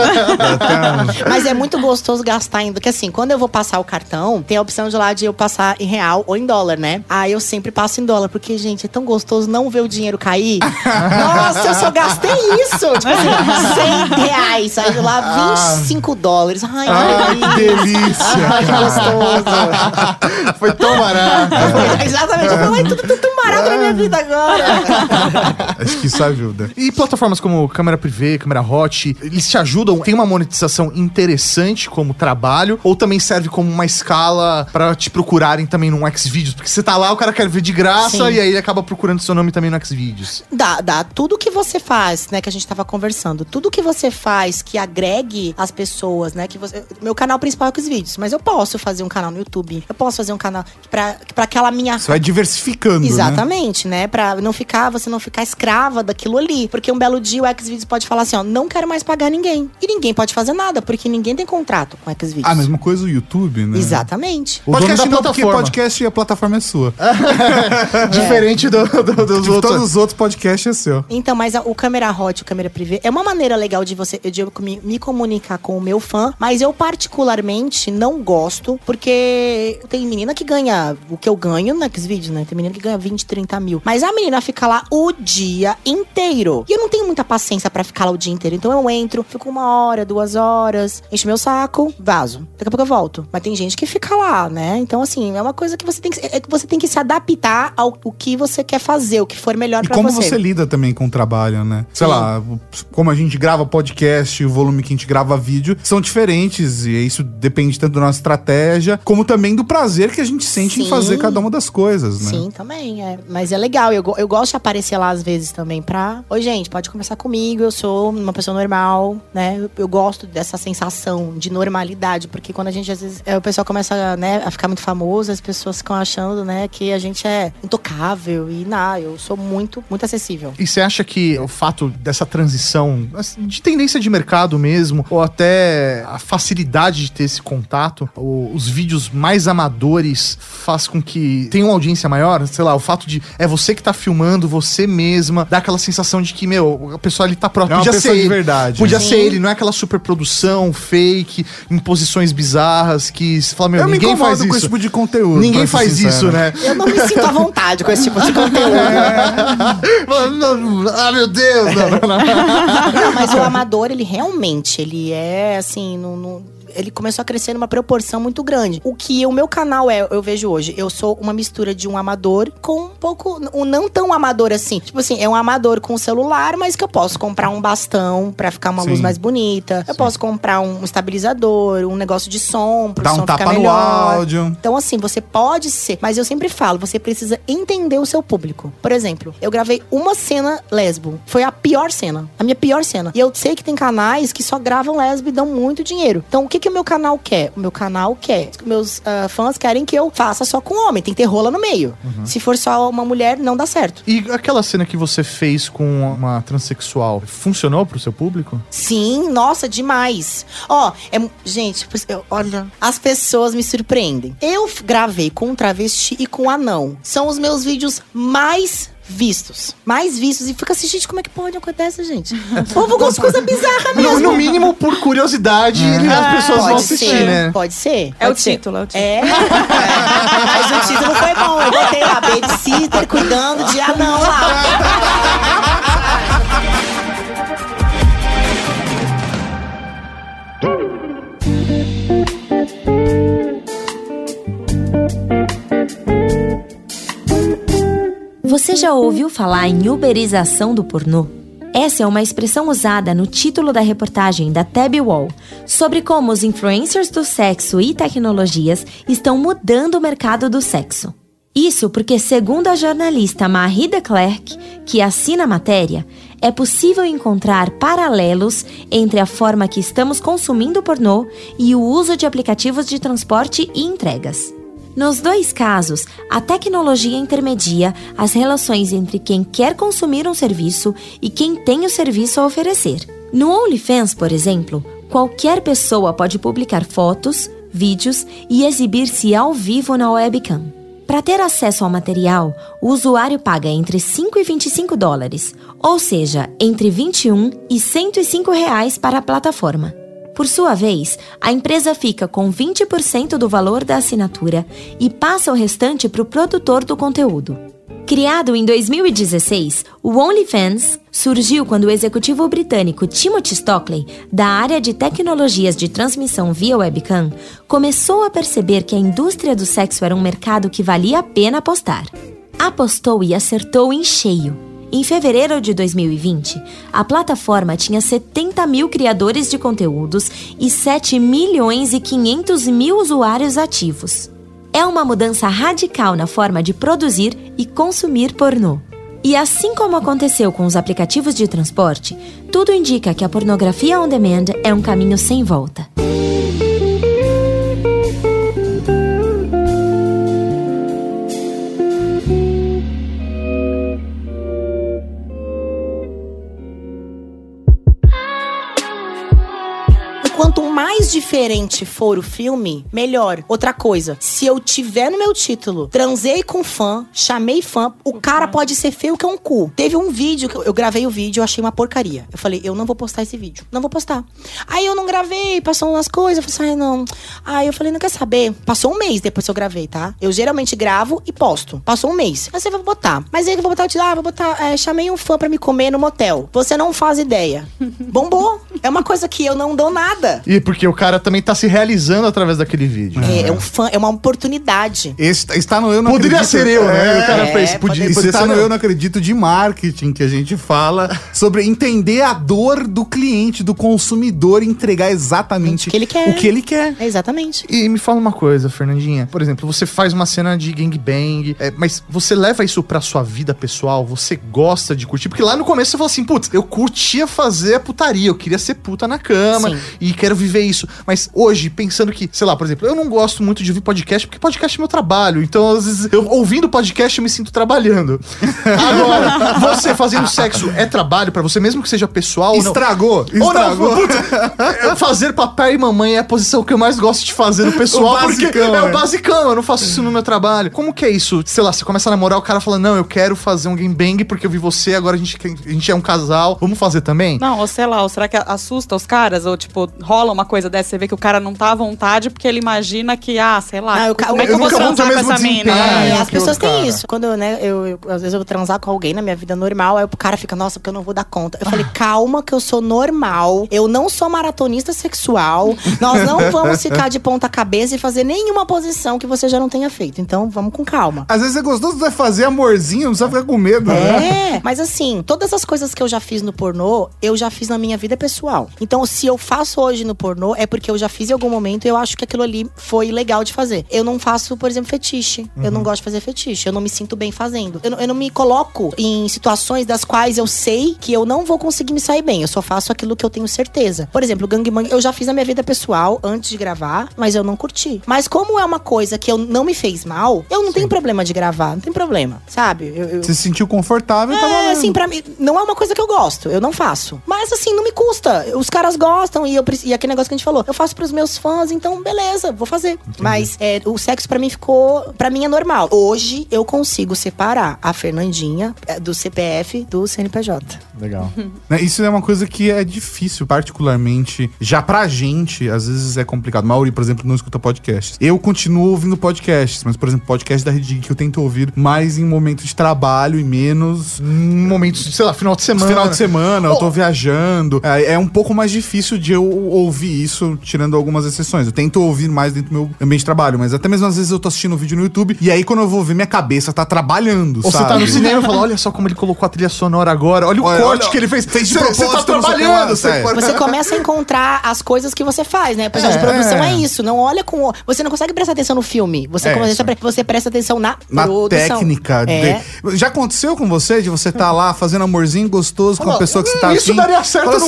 Mas é muito gostoso gastar ainda. Porque assim, quando eu vou passar o cartão, tem a opção de lá de eu passar em real ou em dólar, né? Aí eu sempre passo em dólar, porque, gente, é tão gostoso não ver o dinheiro cair. Nossa, eu só gastei isso. Tipo assim, R$100. Aí lá, $25. Ai, que delícia. Ai, que gostoso. Foi tão barato. Exatamente. Eu falei, tudo barato na minha vida agora. Acho que isso ajuda. E plataformas como câmera privê, câmera hot, eles te ajudam? Tem uma monetização interessante como trabalho? Ou também serve como uma escala pra te procurarem também no Xvideos? Porque você tá lá, o cara quer ver de graça. Sim. E aí ele acaba procurando seu nome também no Xvideos. Dá. Tudo que você faz, né, que a gente tava conversando, tudo que você faz que agregue as pessoas, né, que você... Meu canal principal é Xvideos, mas eu posso fazer um canal no YouTube, eu posso fazer um canal pra aquela minha... Você vai diversificando, Exatamente, né? Pra você não ficar escrava daquilo ali. Porque um belo dia o Xvideos pode falar assim, ó, não quero mais pagar ninguém. E ninguém pode fazer nada, porque ninguém tem contrato com o Xvideos. A mesma coisa o YouTube, né? Exatamente. O podcast dono da não, porque plataforma. podcast e a plataforma é sua. Diferente dos Tipo, outros. todos os outros podcasts é seu. Então, mas o câmera hot, o câmera privê, é uma maneira legal de eu me comunicar com o meu fã, mas eu particularmente não gosto, porque tem menina que ganha o que eu ganho no Xvideos, né? Tem menina que ganha 20, 30 mil. Mas a menina fica lá o dia inteiro. E eu não tenho muita paciência pra ficar lá o dia inteiro. Então eu entro, fico 1 hora, 2 horas, encho meu saco, vazo. Daqui a pouco eu volto. Mas tem gente que fica lá, né? Então, assim, é uma coisa que você tem que se adaptar ao que você quer fazer, o que for melhor pra E como você. você lida também com o trabalho, né? Sei Sim. lá, como a gente grava podcast, o volume que a gente grava vídeo, são diferentes. E isso depende tanto da nossa estratégia, como também do prazer que a gente sente em Sim. fazer cada uma das coisas, né? Sim, também, é. Mas é legal, eu gosto de aparecer lá às vezes também pra... Oi, gente, pode conversar comigo, eu sou uma pessoa normal, né? Eu gosto dessa sensação de normalidade, porque quando a gente, às vezes, o pessoal começa, né, a ficar muito famoso, as pessoas ficam achando, né, que a gente é intocável e não, eu sou muito, muito acessível. E você acha que o fato dessa transição, de tendência de mercado mesmo, ou até a facilidade de ter esse contato, os vídeos mais amadores faz com que tenha uma audiência maior? Sei lá, o fato de você que tá filmando, você mesma, dá aquela sensação de que, a pessoa ali tá próxima. É uma Podia pessoa ser de ele. verdade. Podia Sim. ser ele, não é aquela superprodução fake, em posições bizarras, que você fala, Eu me ninguém faz incomodo com esse isso. tipo de conteúdo. Ninguém pra ser faz sincero. isso, né? Eu não me sinto à vontade com esse tipo de conteúdo. Ah, meu Deus! Não, mas o amador, ele realmente, ele é assim, ele começou a crescer numa proporção muito grande. O que o meu canal eu vejo hoje, eu sou uma mistura de um amador com um pouco, um não tão amador assim. Tipo assim, é um amador com celular, mas que eu posso comprar um bastão pra ficar uma Sim. luz mais bonita. Eu posso comprar um estabilizador, um negócio de som, pro Dá som um ficar tapa no melhor. áudio. Então, assim, você pode ser... Mas eu sempre falo, você precisa entender o seu público. Por exemplo, eu gravei uma cena lesbo. Foi a pior cena. A minha pior cena. E eu sei que tem canais que só gravam lesbo e dão muito dinheiro. Então, o que o meu canal quer? O meu canal quer. Meus fãs querem que eu faça só com homem. Tem que ter rola no meio. Se for só uma mulher, não dá certo. E aquela cena que você fez com uma transexual, funcionou pro seu público? Sim, nossa, demais. Ó, gente, olha, as pessoas me surpreendem. Eu gravei com um travesti e com um anão. São os meus vídeos mais vistos. E fica assim, gente, como é que pode acontecer, gente? O povo gosta de coisa bizarra mesmo. No mínimo, por curiosidade, as pessoas vão assistir, né? Pode ser. É o pode ser. título. Mas o título foi bom. Eu botei lá, babysitter cuidando de anão lá. Você já ouviu falar em uberização do pornô? Essa é uma expressão usada no título da reportagem da Tabby Wall sobre como os influencers do sexo e tecnologias estão mudando o mercado do sexo. Isso porque, segundo a jornalista Marie de Klerk, que assina a matéria, é possível encontrar paralelos entre a forma que estamos consumindo pornô e o uso de aplicativos de transporte e entregas. Nos dois casos, a tecnologia intermedia as relações entre quem quer consumir um serviço e quem tem o serviço a oferecer. No OnlyFans, por exemplo, qualquer pessoa pode publicar fotos, vídeos e exibir-se ao vivo na webcam. Para ter acesso ao material, o usuário paga entre 5 e 25 dólares, ou seja, entre 21 e 105 reais para a plataforma. Por sua vez, a empresa fica com 20% do valor da assinatura e passa o restante para o produtor do conteúdo. Criado em 2016, o OnlyFans surgiu quando o executivo britânico Timothy Stockley, da área de tecnologias de transmissão via webcam, começou a perceber que a indústria do sexo era um mercado que valia a pena apostar. Apostou e acertou em cheio. Em fevereiro de 2020, a plataforma tinha 70 mil criadores de conteúdos e 7 milhões e 500 mil usuários ativos. É uma mudança radical na forma de produzir e consumir pornô. E assim como aconteceu com os aplicativos de transporte, tudo indica que a pornografia on demand é um caminho sem volta. Quanto mais diferente for o filme, melhor. Outra coisa, se eu tiver no meu título, transei com fã, chamei fã, o cara pode ser feio que é um cu. Teve um vídeo, que eu gravei o vídeo, eu achei uma porcaria. Eu falei, eu não vou postar esse vídeo. Não vou postar. Aí eu não gravei, passou umas coisas, eu falei, ai não. Aí eu falei, não quer saber? Passou um mês depois que eu gravei, tá? Eu geralmente gravo e posto. Passou um mês. Aí você vai botar. Mas aí que eu vou botar, vou botar, chamei um fã pra me comer no motel. Você não faz ideia. Bombou. É uma coisa que eu não dou nada. E porque o cara também tá se realizando através daquele vídeo. É um fã, é uma oportunidade. Está no Eu Não Poderia Acredito. ser eu, né? O cara fez, podia Está ser no eu. Eu Não Acredito de marketing, que a gente fala sobre entender a dor do cliente, do consumidor, e entregar exatamente O que ele quer. O que ele quer. É exatamente. E me fala uma coisa, Fernandinha. Por exemplo, você faz uma cena de gangbang, mas você leva isso pra sua vida pessoal? Você gosta de curtir? Porque lá no começo você falou assim, putz, eu curtia fazer a putaria, eu queria ser puta na cama. Sim. E quero viver isso. Mas hoje, pensando que, sei lá, por exemplo, eu não gosto muito de ouvir podcast, porque podcast é meu trabalho. Então, às vezes, eu ouvindo podcast, eu me sinto trabalhando. Agora, você fazendo sexo é trabalho pra você, mesmo que seja pessoal ou não? Estragou. Ou não, puta, fazer papai e mamãe é a posição que eu mais gosto de fazer no pessoal, O porque basicão, é o basicão, eu não faço isso no meu trabalho. Como que é isso? Sei lá, você começa a namorar, o cara fala, não, eu quero fazer um gangbang porque eu vi você, agora a gente é um casal, vamos fazer também? Não, ou sei lá, ou será que assusta os caras? Ou tipo, rola uma coisa dessa, você vê que o cara não tá à vontade porque ele imagina que, sei lá, como é que eu vou transar com essa mina? As pessoas têm isso. Quando eu às vezes eu vou transar com alguém na minha vida normal, aí o cara fica, nossa, porque eu não vou dar conta. Eu falei, calma que eu sou normal, eu não sou maratonista sexual, nós não vamos ficar de ponta cabeça e fazer nenhuma posição que você já não tenha feito. Então, vamos com calma. Às vezes é gostoso de fazer amorzinho, não precisa ficar com medo, né? Mas assim, todas as coisas que eu já fiz no pornô, eu já fiz na minha vida pessoal. Então, se eu faço hoje no pornô, é porque eu já fiz em algum momento e eu acho que aquilo ali foi legal de fazer. Eu não faço, por exemplo, fetiche. Eu não gosto de fazer fetiche. Eu não me sinto bem fazendo. Eu não me coloco em situações das quais eu sei que eu não vou conseguir me sair bem. Eu só faço aquilo que eu tenho certeza. Por exemplo, o gangbang eu já fiz na minha vida pessoal antes de gravar, mas eu não curti. Mas como é uma coisa que eu não me fez mal, eu não tenho problema de gravar. Não tem problema, sabe? Você se sentiu confortável, tá valendo. Assim, pra mim, não é uma coisa que eu gosto. Eu não faço. Mas assim, não me custa. Os caras gostam e aquele negócio que a gente falou, eu faço pros meus fãs, então beleza, vou fazer. Entendi. Mas o sexo pra mim pra mim é normal. Hoje eu consigo separar a Fernandinha do CPF do CNPJ. Legal. Isso é uma coisa que é difícil, particularmente, já pra gente, às vezes é complicado. Mauri, por exemplo, não escuta podcasts. Eu continuo ouvindo podcasts, mas, por exemplo, podcast da Rede que eu tento ouvir mais em momentos de trabalho e menos em momentos, sei lá, final de semana. Eu tô viajando. É um pouco mais difícil de eu ouvir isso, tirando algumas exceções. Eu tento ouvir mais dentro do meu ambiente de trabalho, mas até mesmo às vezes eu tô assistindo um vídeo no YouTube e aí quando eu vou ver, minha cabeça tá trabalhando, ou sabe? Você tá no cinema e fala, olha só como ele colocou a trilha sonora agora, olha o corte que ele fez de propósito, você tá trabalhando. Você começa a encontrar as coisas que você faz, né? Pessoal de produção é isso, não olha com... Você não consegue prestar atenção no filme, você presta atenção na produção. Técnica. Já aconteceu com você de você tá lá fazendo amorzinho gostoso com a pessoa que você tá isso afim? Daria certo num vídeo.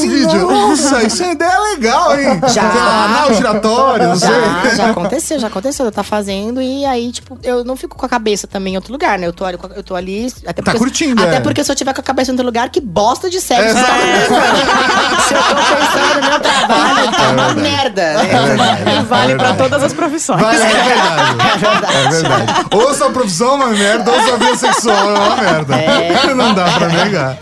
Nossa, isso é uma ideia legal, hein? Já. Sei lá, anal giratório, não sei. Já aconteceu. Eu tá fazendo e aí, tipo, eu não fico com a cabeça também em outro lugar, né? Eu tô ali. Até porque, curtindo, Até é. porque se eu tiver com a cabeça em outro lugar, que bosta de sexo. Você tá pensando. Se eu tô pensando no meu trabalho, tá uma merda. Né? Vale pra todas as profissões. Vai, é verdade. Ou sua profissão é uma merda, ou sua vida sexual é uma merda. Não dá pra negar.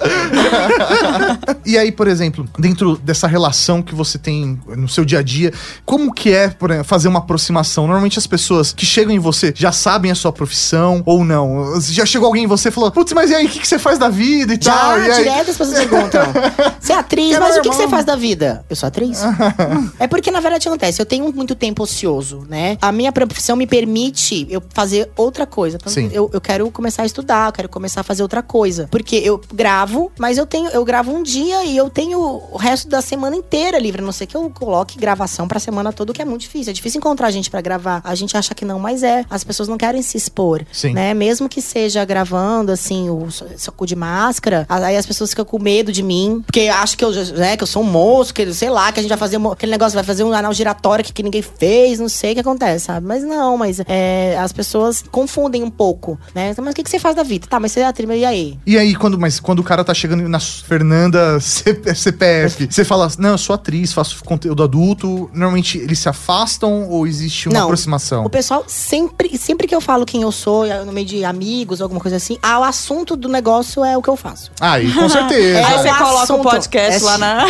E aí, por exemplo, dentro dessa relação que você tem no seu dia a dia, como que é, por exemplo, fazer uma aproximação? Normalmente as pessoas que chegam em você já sabem a sua profissão ou não? Já chegou alguém em você e falou, putz, mas e aí, o que você faz da vida e tal? E aí... direto as pessoas perguntam. Você é atriz, mas o que você faz da vida? Eu sou atriz. É porque, na verdade, acontece. Eu tenho muito tempo ocioso, né? A minha profissão me permite eu fazer outra coisa. Então, Sim. eu quero começar a estudar, eu quero começar a fazer outra coisa. Porque eu gravo, mas eu gravo um dia e eu tenho o resto da semana inteira livre. A não ser que eu coloque gravação pra semana toda, o que é muito difícil. É difícil encontrar gente pra gravar. A gente acha que não, mas é. As pessoas não querem se expor. Sim. Né? Mesmo que seja gravando, assim, o soco de máscara, aí as pessoas ficam com medo de mim. Porque acham que eu sou um moço, que sei lá, que a gente vai fazer aquele negócio, vai fazer um anal giratório que ninguém fez, não sei o que acontece, sabe? Mas não, as pessoas confundem um pouco, né? Então, mas o que você faz da vida? Tá, mas você é atriz, e aí? E aí, quando o cara tá chegando na Fernanda CPF, você fala, não, eu sou atriz, faço conteúdo adulto, normalmente eles se afastam ou existe uma aproximação? O pessoal, sempre que eu falo quem eu sou, no meio de amigos, alguma coisa assim, o assunto do negócio é o que eu faço. Aí, com certeza. Aí você o coloca assunto. o podcast lá na...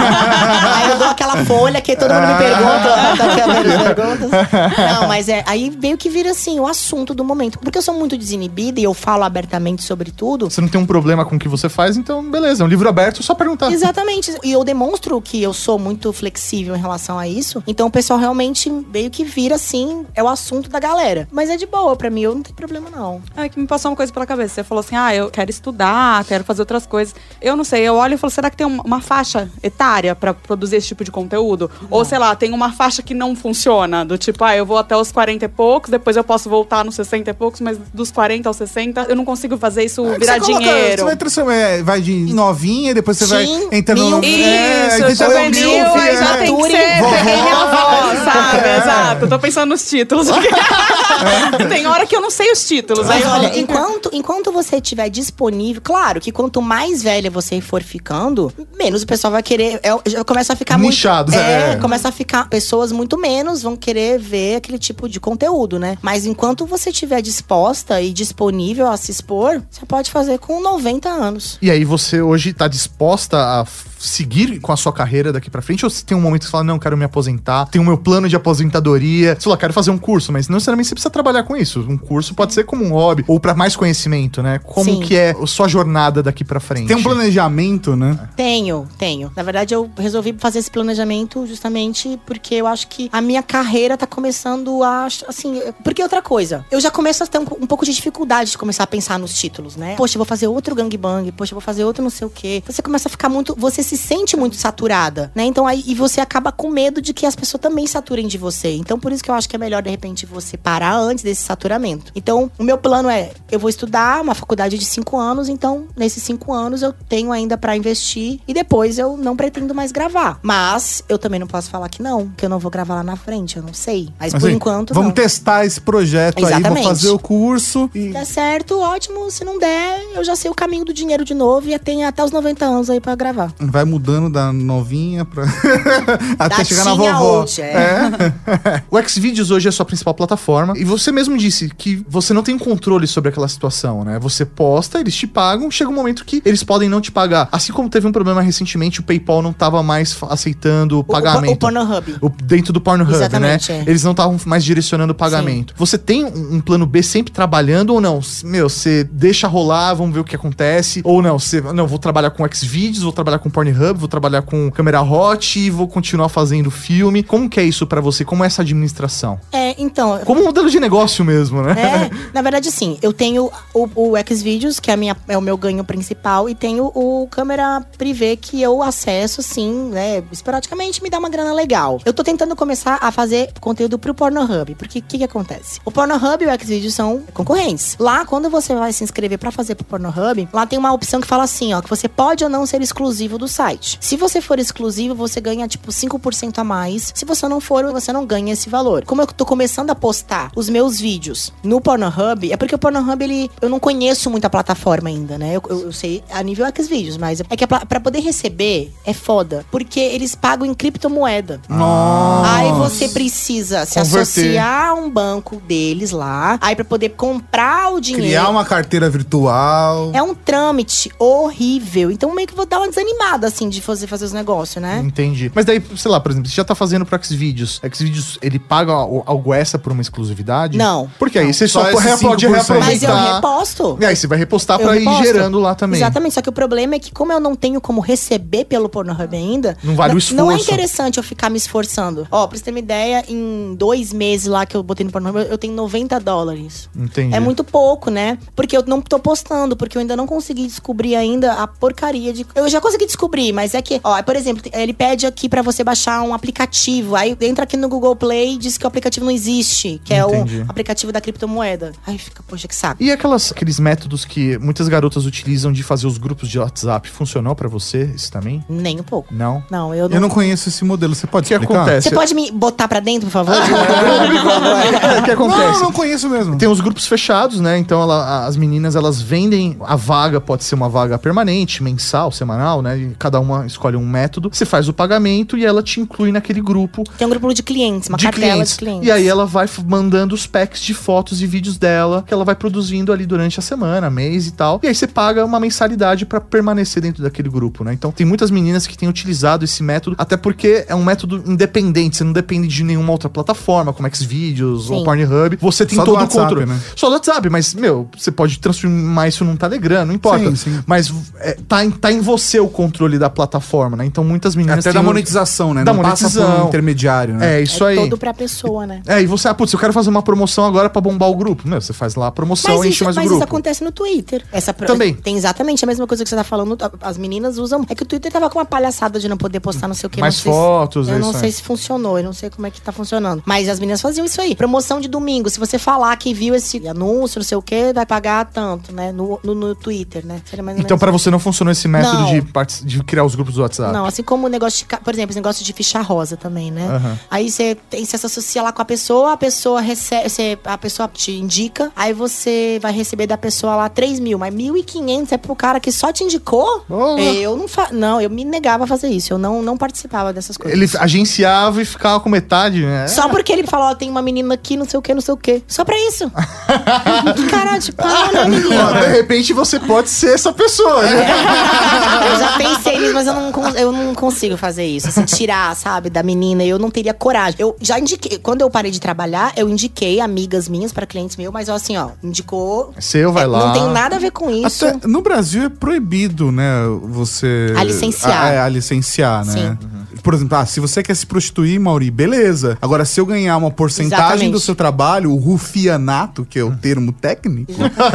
Aí eu dou aquela folha que todo mundo me pergunta, tá aqui as perguntas. Não, mas aí meio que vira assim, o assunto do momento. Porque eu sou muito desinibida e eu falo abertamente sobre tudo. Você não tem um problema com o que você faz, então beleza, é um livro aberto, só perguntar. Exatamente. E eu demonstro que eu sou muito flexível em relação a isso. Então o pessoal realmente meio que vira assim, é o assunto da galera. Mas é de boa pra mim, eu não tenho problema não. É que me passou uma coisa pela cabeça. Você falou assim, eu quero estudar, quero fazer outras coisas. Eu não sei, eu olho e falo, será que tem uma faixa etária pra produzir esse tipo de conteúdo? Não. Ou sei lá, tem uma faixa que não funciona, do tipo, eu vou até os 40 e poucos, depois eu posso voltar nos 60 e poucos, mas dos 40 aos 60, eu não consigo fazer isso virar dinheiro. Você vai transformar, vai de novinha, depois você vai entrando no... Isso, juvenil, aí já tem que ser peguei minha avó, sabe? Exato, tô pensando nos títulos. Tem hora que eu não sei os títulos. Mas aí olha, enquanto você estiver disponível, claro que quanto mais velha você for ficando, menos o pessoal vai querer. Começa a ficar nichados, começa a ficar. Pessoas muito menos vão querer ver aquele tipo de conteúdo, né? Mas enquanto você estiver disposta e disponível a se expor, você pode fazer com 90 anos. E aí você hoje tá disposta a seguir com a sua carreira daqui pra frente? Ou você tem um momento que você fala, não, quero me aposentar, tenho o meu plano de aposentadoria, sei lá, quero fazer um curso, mas não necessariamente você precisa trabalhar com isso. Um curso pode ser como um hobby, ou pra mais conhecimento, né? Como Sim. que é a sua jornada daqui pra frente? Tem um planejamento, né? Tenho. Na verdade, eu resolvi fazer esse planejamento justamente porque eu acho que a minha carreira tá começando a... Assim, porque outra coisa, eu já começo a ter um pouco de dificuldade de começar a pensar nos títulos, né? Poxa, eu vou fazer outro gangbang, poxa, eu vou fazer outro não sei o quê. Você começa a ficar muito... Você se sente muito saturada, né? Então aí você acaba com medo de que as pessoas também saturem de você. Então por isso que eu acho que é melhor, de repente, você parar antes desse saturamento. Então, o meu plano é, eu vou estudar uma faculdade de 5 anos, então nesses 5 anos eu tenho ainda pra investir e depois eu não pretendo mais gravar. Mas eu também não posso falar que eu não vou gravar lá na frente, eu não sei. Mas por enquanto, vamos testar esse projeto. Exatamente. Aí, vou fazer o curso e... Se der certo, ótimo. Se não der, eu já sei o caminho do dinheiro de novo e tenho até os 90 anos aí pra gravar. Vai mudando da novinha pra... até Da chegar na tia vovó. hoje, O Xvideos hoje é a sua principal plataforma e você mesmo disse que você não tem controle sobre aquela situação, né? Você posta, eles te pagam, chega um momento que eles podem não te pagar. Assim como teve um problema recentemente, o PayPal não tava mais aceitando pagamento. O Pornhub. Dentro do Pornhub, Exatamente, né? Eles não estavam mais direcionando o pagamento. Sim. Você tem um plano B sempre trabalhando ou não? Você deixa rolar, vamos ver o que acontece. Ou não, vou trabalhar com Xvideos, vou trabalhar com Pornhub, vou trabalhar com câmera hot e vou continuar fazendo filme. Como que é isso pra você? Como é essa administração? Então... Como um modelo de negócio mesmo, né? Na verdade, sim. Eu tenho o Xvideos, que é o meu ganho principal, e tenho o câmera privê, que eu acesso, sim, né? Esporadicamente me dá uma grana legal. Eu tô tentando começar a fazer conteúdo pro Pornhub, porque o que acontece? O Pornhub e o Xvideos são concorrentes. Lá, quando você vai se inscrever pra fazer pro Pornhub, lá tem uma opção que fala assim, ó, que você pode ou não ser exclusivo do site. Se você for exclusivo, você ganha, tipo, 5% a mais. Se você não for, você não ganha esse valor. Como eu tô começando a postar os meus vídeos no Pornhub, é porque o Pornhub, eu não conheço muito a plataforma ainda, né? Eu sei a nível Xvideos, mas é que pra poder receber é foda. Porque eles pagam em criptomoeda. Nossa. Aí você precisa se associar a um banco deles lá. Aí pra poder comprar o dinheiro. Criar uma carteira virtual. É um trâmite horrível. Então meio que vou dar uma desanimada, assim, de fazer os negócios, né? Entendi. Mas daí, sei lá, por exemplo, você já tá fazendo pro Xvideos. Xvideos, ele paga algo extra por uma exclusividade? Não. Porque aí você Só só esses pode 5%. reaproveitar. Mas eu reposto. E aí você vai repostar Eu pra ir reposto. gerando lá também. Exatamente, só que o problema é que como eu não tenho como receber pelo Pornhub ainda... Não vale o esforço. Não é interessante eu ficar me esforçando. Ó, pra você ter uma ideia, em 2 meses lá que eu botei no Pornhub, eu tenho $90. Entendi. É muito pouco, né? Porque eu não tô postando, porque eu ainda não consegui descobrir ainda a porcaria de... Eu já consegui descobrir, mas é que... Ó, por exemplo, ele pede aqui pra você baixar um aplicativo. Aí entra aqui no Google Play e diz que o aplicativo não existe. Que Entendi. é o aplicativo da criptomoeda. Aí fica, poxa, que saco. E aqueles métodos que muitas garotas utilizam de fazer os grupos de WhatsApp, funcionou pra você isso também? Nem um pouco. Não? Não, eu Eu não conheço esse modelo. Você pode O que explicar? acontece? Você pode me botar pra dentro, por favor? O que acontece? Não, não conheço mesmo. Tem os grupos fechados, né? Então as meninas, elas vendem a vaga, pode ser uma vaga permanente, mensal, semanal, né? E cada uma escolhe um método. Você faz o pagamento e ela te inclui naquele grupo Tem um grupo de clientes, uma cartela de clientes. E aí ela vai mandando os packs de fotos e vídeos dela, que ela vai produzindo ali durante a semana, mês e tal. E aí você paga uma mensalidade pra permanecer dentro daquele grupo, né? Então tem muitas meninas que têm utilizado esse método, até porque é um método independente, você não depende de nenhuma outra plataforma, como Xvideos ou Sim. Pornhub. Você tem Só do todo o WhatsApp, controle. né? Só do WhatsApp, mas, meu, você pode transformar isso num Telegram, não importa. Sim, sim. Mas tá em você o controle da plataforma, né? Então muitas meninas Até têm da monetização, né? Da não passa por monetização. um intermediário, né? É, isso É aí. todo pra pessoa, né? E você, putz, eu quero fazer uma promoção agora pra bombar o grupo. Meu, você faz lá a promoção e enche mais o Mas grupo. isso acontece no Twitter. Também. Tem exatamente a mesma coisa que você tá falando. As meninas usam... É que o Twitter tava com uma palhaçada de não poder postar não sei o que. Mais não sei fotos, eu não isso sei aí. se funcionou, eu não sei como é que tá funcionando. Mas as meninas faziam isso aí. Promoção de domingo. Se você falar que viu esse anúncio, não sei o que, vai pagar tanto, né? No Twitter, né? Seria mais ou Então menos pra você não funcionou esse método Não. de criar os grupos do WhatsApp? Não, assim como o negócio de... Por exemplo, esse negócio de ficha rosa também, né? Aham. Aí você se associa lá com a pessoa recebe... A pessoa te indica, aí você vai receber da pessoa lá 3 mil, mas 1.500 é pro cara que só te indicou? Oh. Eu não eu me negava a fazer isso. Eu não participava dessas coisas. Ele agenciava e ficava com metade, né? Só porque ele falou, ó, tem uma menina aqui, não sei o que, não sei o que. Só pra isso. Que cara de pau, né, Ó, menina? de repente você pode ser essa pessoa, né? Eu já pensei nisso, mas eu não consigo fazer isso. Assim, tirar, sabe, da menina. Eu não teria coragem. Eu já indiquei. Quando eu parei de trabalhar, eu indiquei amigas minhas pra clientes meus, mas assim, ó, indicou. Seu, vai lá. Não tem nada a ver com isso. Até no Brasil é proibido, né? Você... A licenciar. A licenciar, né? Sim. Por exemplo, se você quer se prostituir, Mauri, beleza. Agora, se eu ganhar uma porcentagem Exatamente. do seu trabalho, o rufianato, que é o termo técnico,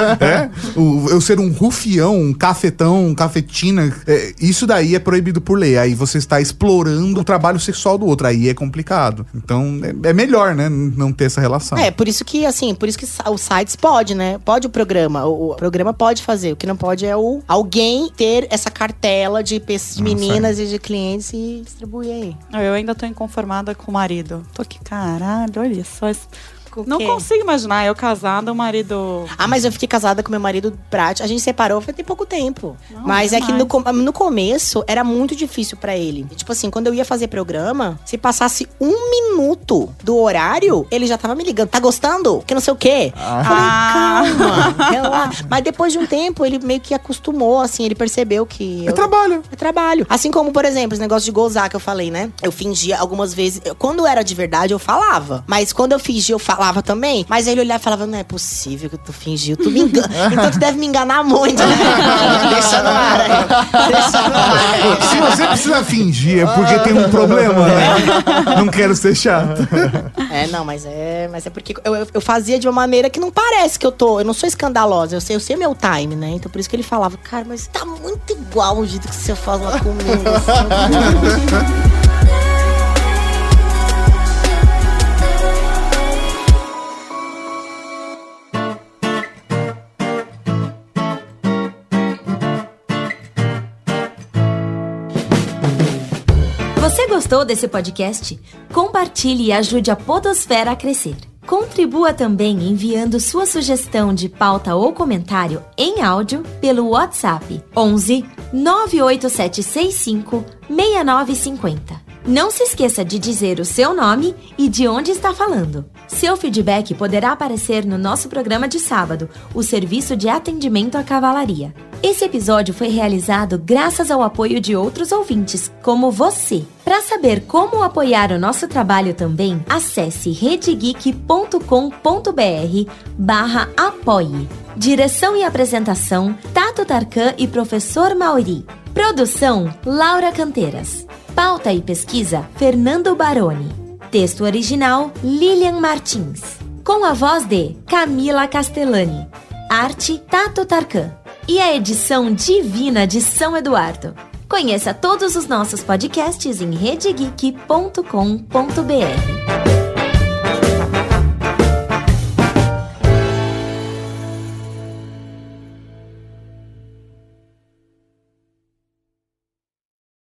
eu ser um rufião, um cafetão, um cafetina, isso daí é proibido por lei. Aí você está explorando o trabalho sexual do outro. Aí é complicado. Então, é melhor, né? Não ter essa relação. Por isso que os sites pode, né? Pode o programa. O programa pode fazer. O que não pode é alguém ter essa cartela de meninas e de clientes e distribuir aí. Eu ainda tô inconformada com o marido. Tô aqui, caralho, olha só. Com o Não quê? consigo imaginar, eu casada, o marido... Ah, mas eu fiquei casada com meu marido prático. A gente separou tem pouco tempo. Não, mas é que demais. no começo era muito difícil pra ele. Tipo assim, quando eu ia fazer programa, se passasse 1 minuto do horário, ele já tava me ligando. Tá gostando? Que não sei o quê. Falei, calma, relaxa. Mas depois de um tempo, ele meio que acostumou, assim. Ele percebeu que... É trabalho. É trabalho. Assim como, por exemplo, esse negócio de gozar que eu falei, né? Eu fingia algumas vezes. Quando era de verdade, eu falava. Mas quando eu fingia, eu falava também. Mas aí ele olhava e falava, não é possível que tu fingiu. Tu me engana. Então tu deve me enganar muito, né? Deixa no ar aí. Deixa no ar. Se você precisa fingir, é porque tem um problema, né? Não quero ser chato. Mas é porque eu fazia de uma maneira que não parece que eu não sou escandalosa. Eu sei meu time, né? Então por isso que ele falava, cara, mas tá muito igual o jeito que você faz lá comigo. Assim. gostou desse podcast? Compartilhe e ajude a Podosfera a crescer. Contribua também enviando sua sugestão de pauta ou comentário em áudio pelo WhatsApp 11 98765 6950. Não se esqueça de dizer o seu nome e de onde está falando. Seu feedback poderá aparecer no nosso programa de sábado, o Serviço de Atendimento à Cavalaria. Esse episódio foi realizado graças ao apoio de outros ouvintes, como você. Para saber como apoiar o nosso trabalho também, acesse redegeek.com.br/apoie. Direção e apresentação, Tato Tarkan e Professor Mauri. Produção, Laura Canteiras. Pauta e pesquisa, Fernando Baroni. Texto original, Lilian Martins. Com a voz de Camila Castellani. Arte, Tato Tarkan. E a edição divina de São Eduardo. Conheça todos os nossos podcasts em redegeek.com.br.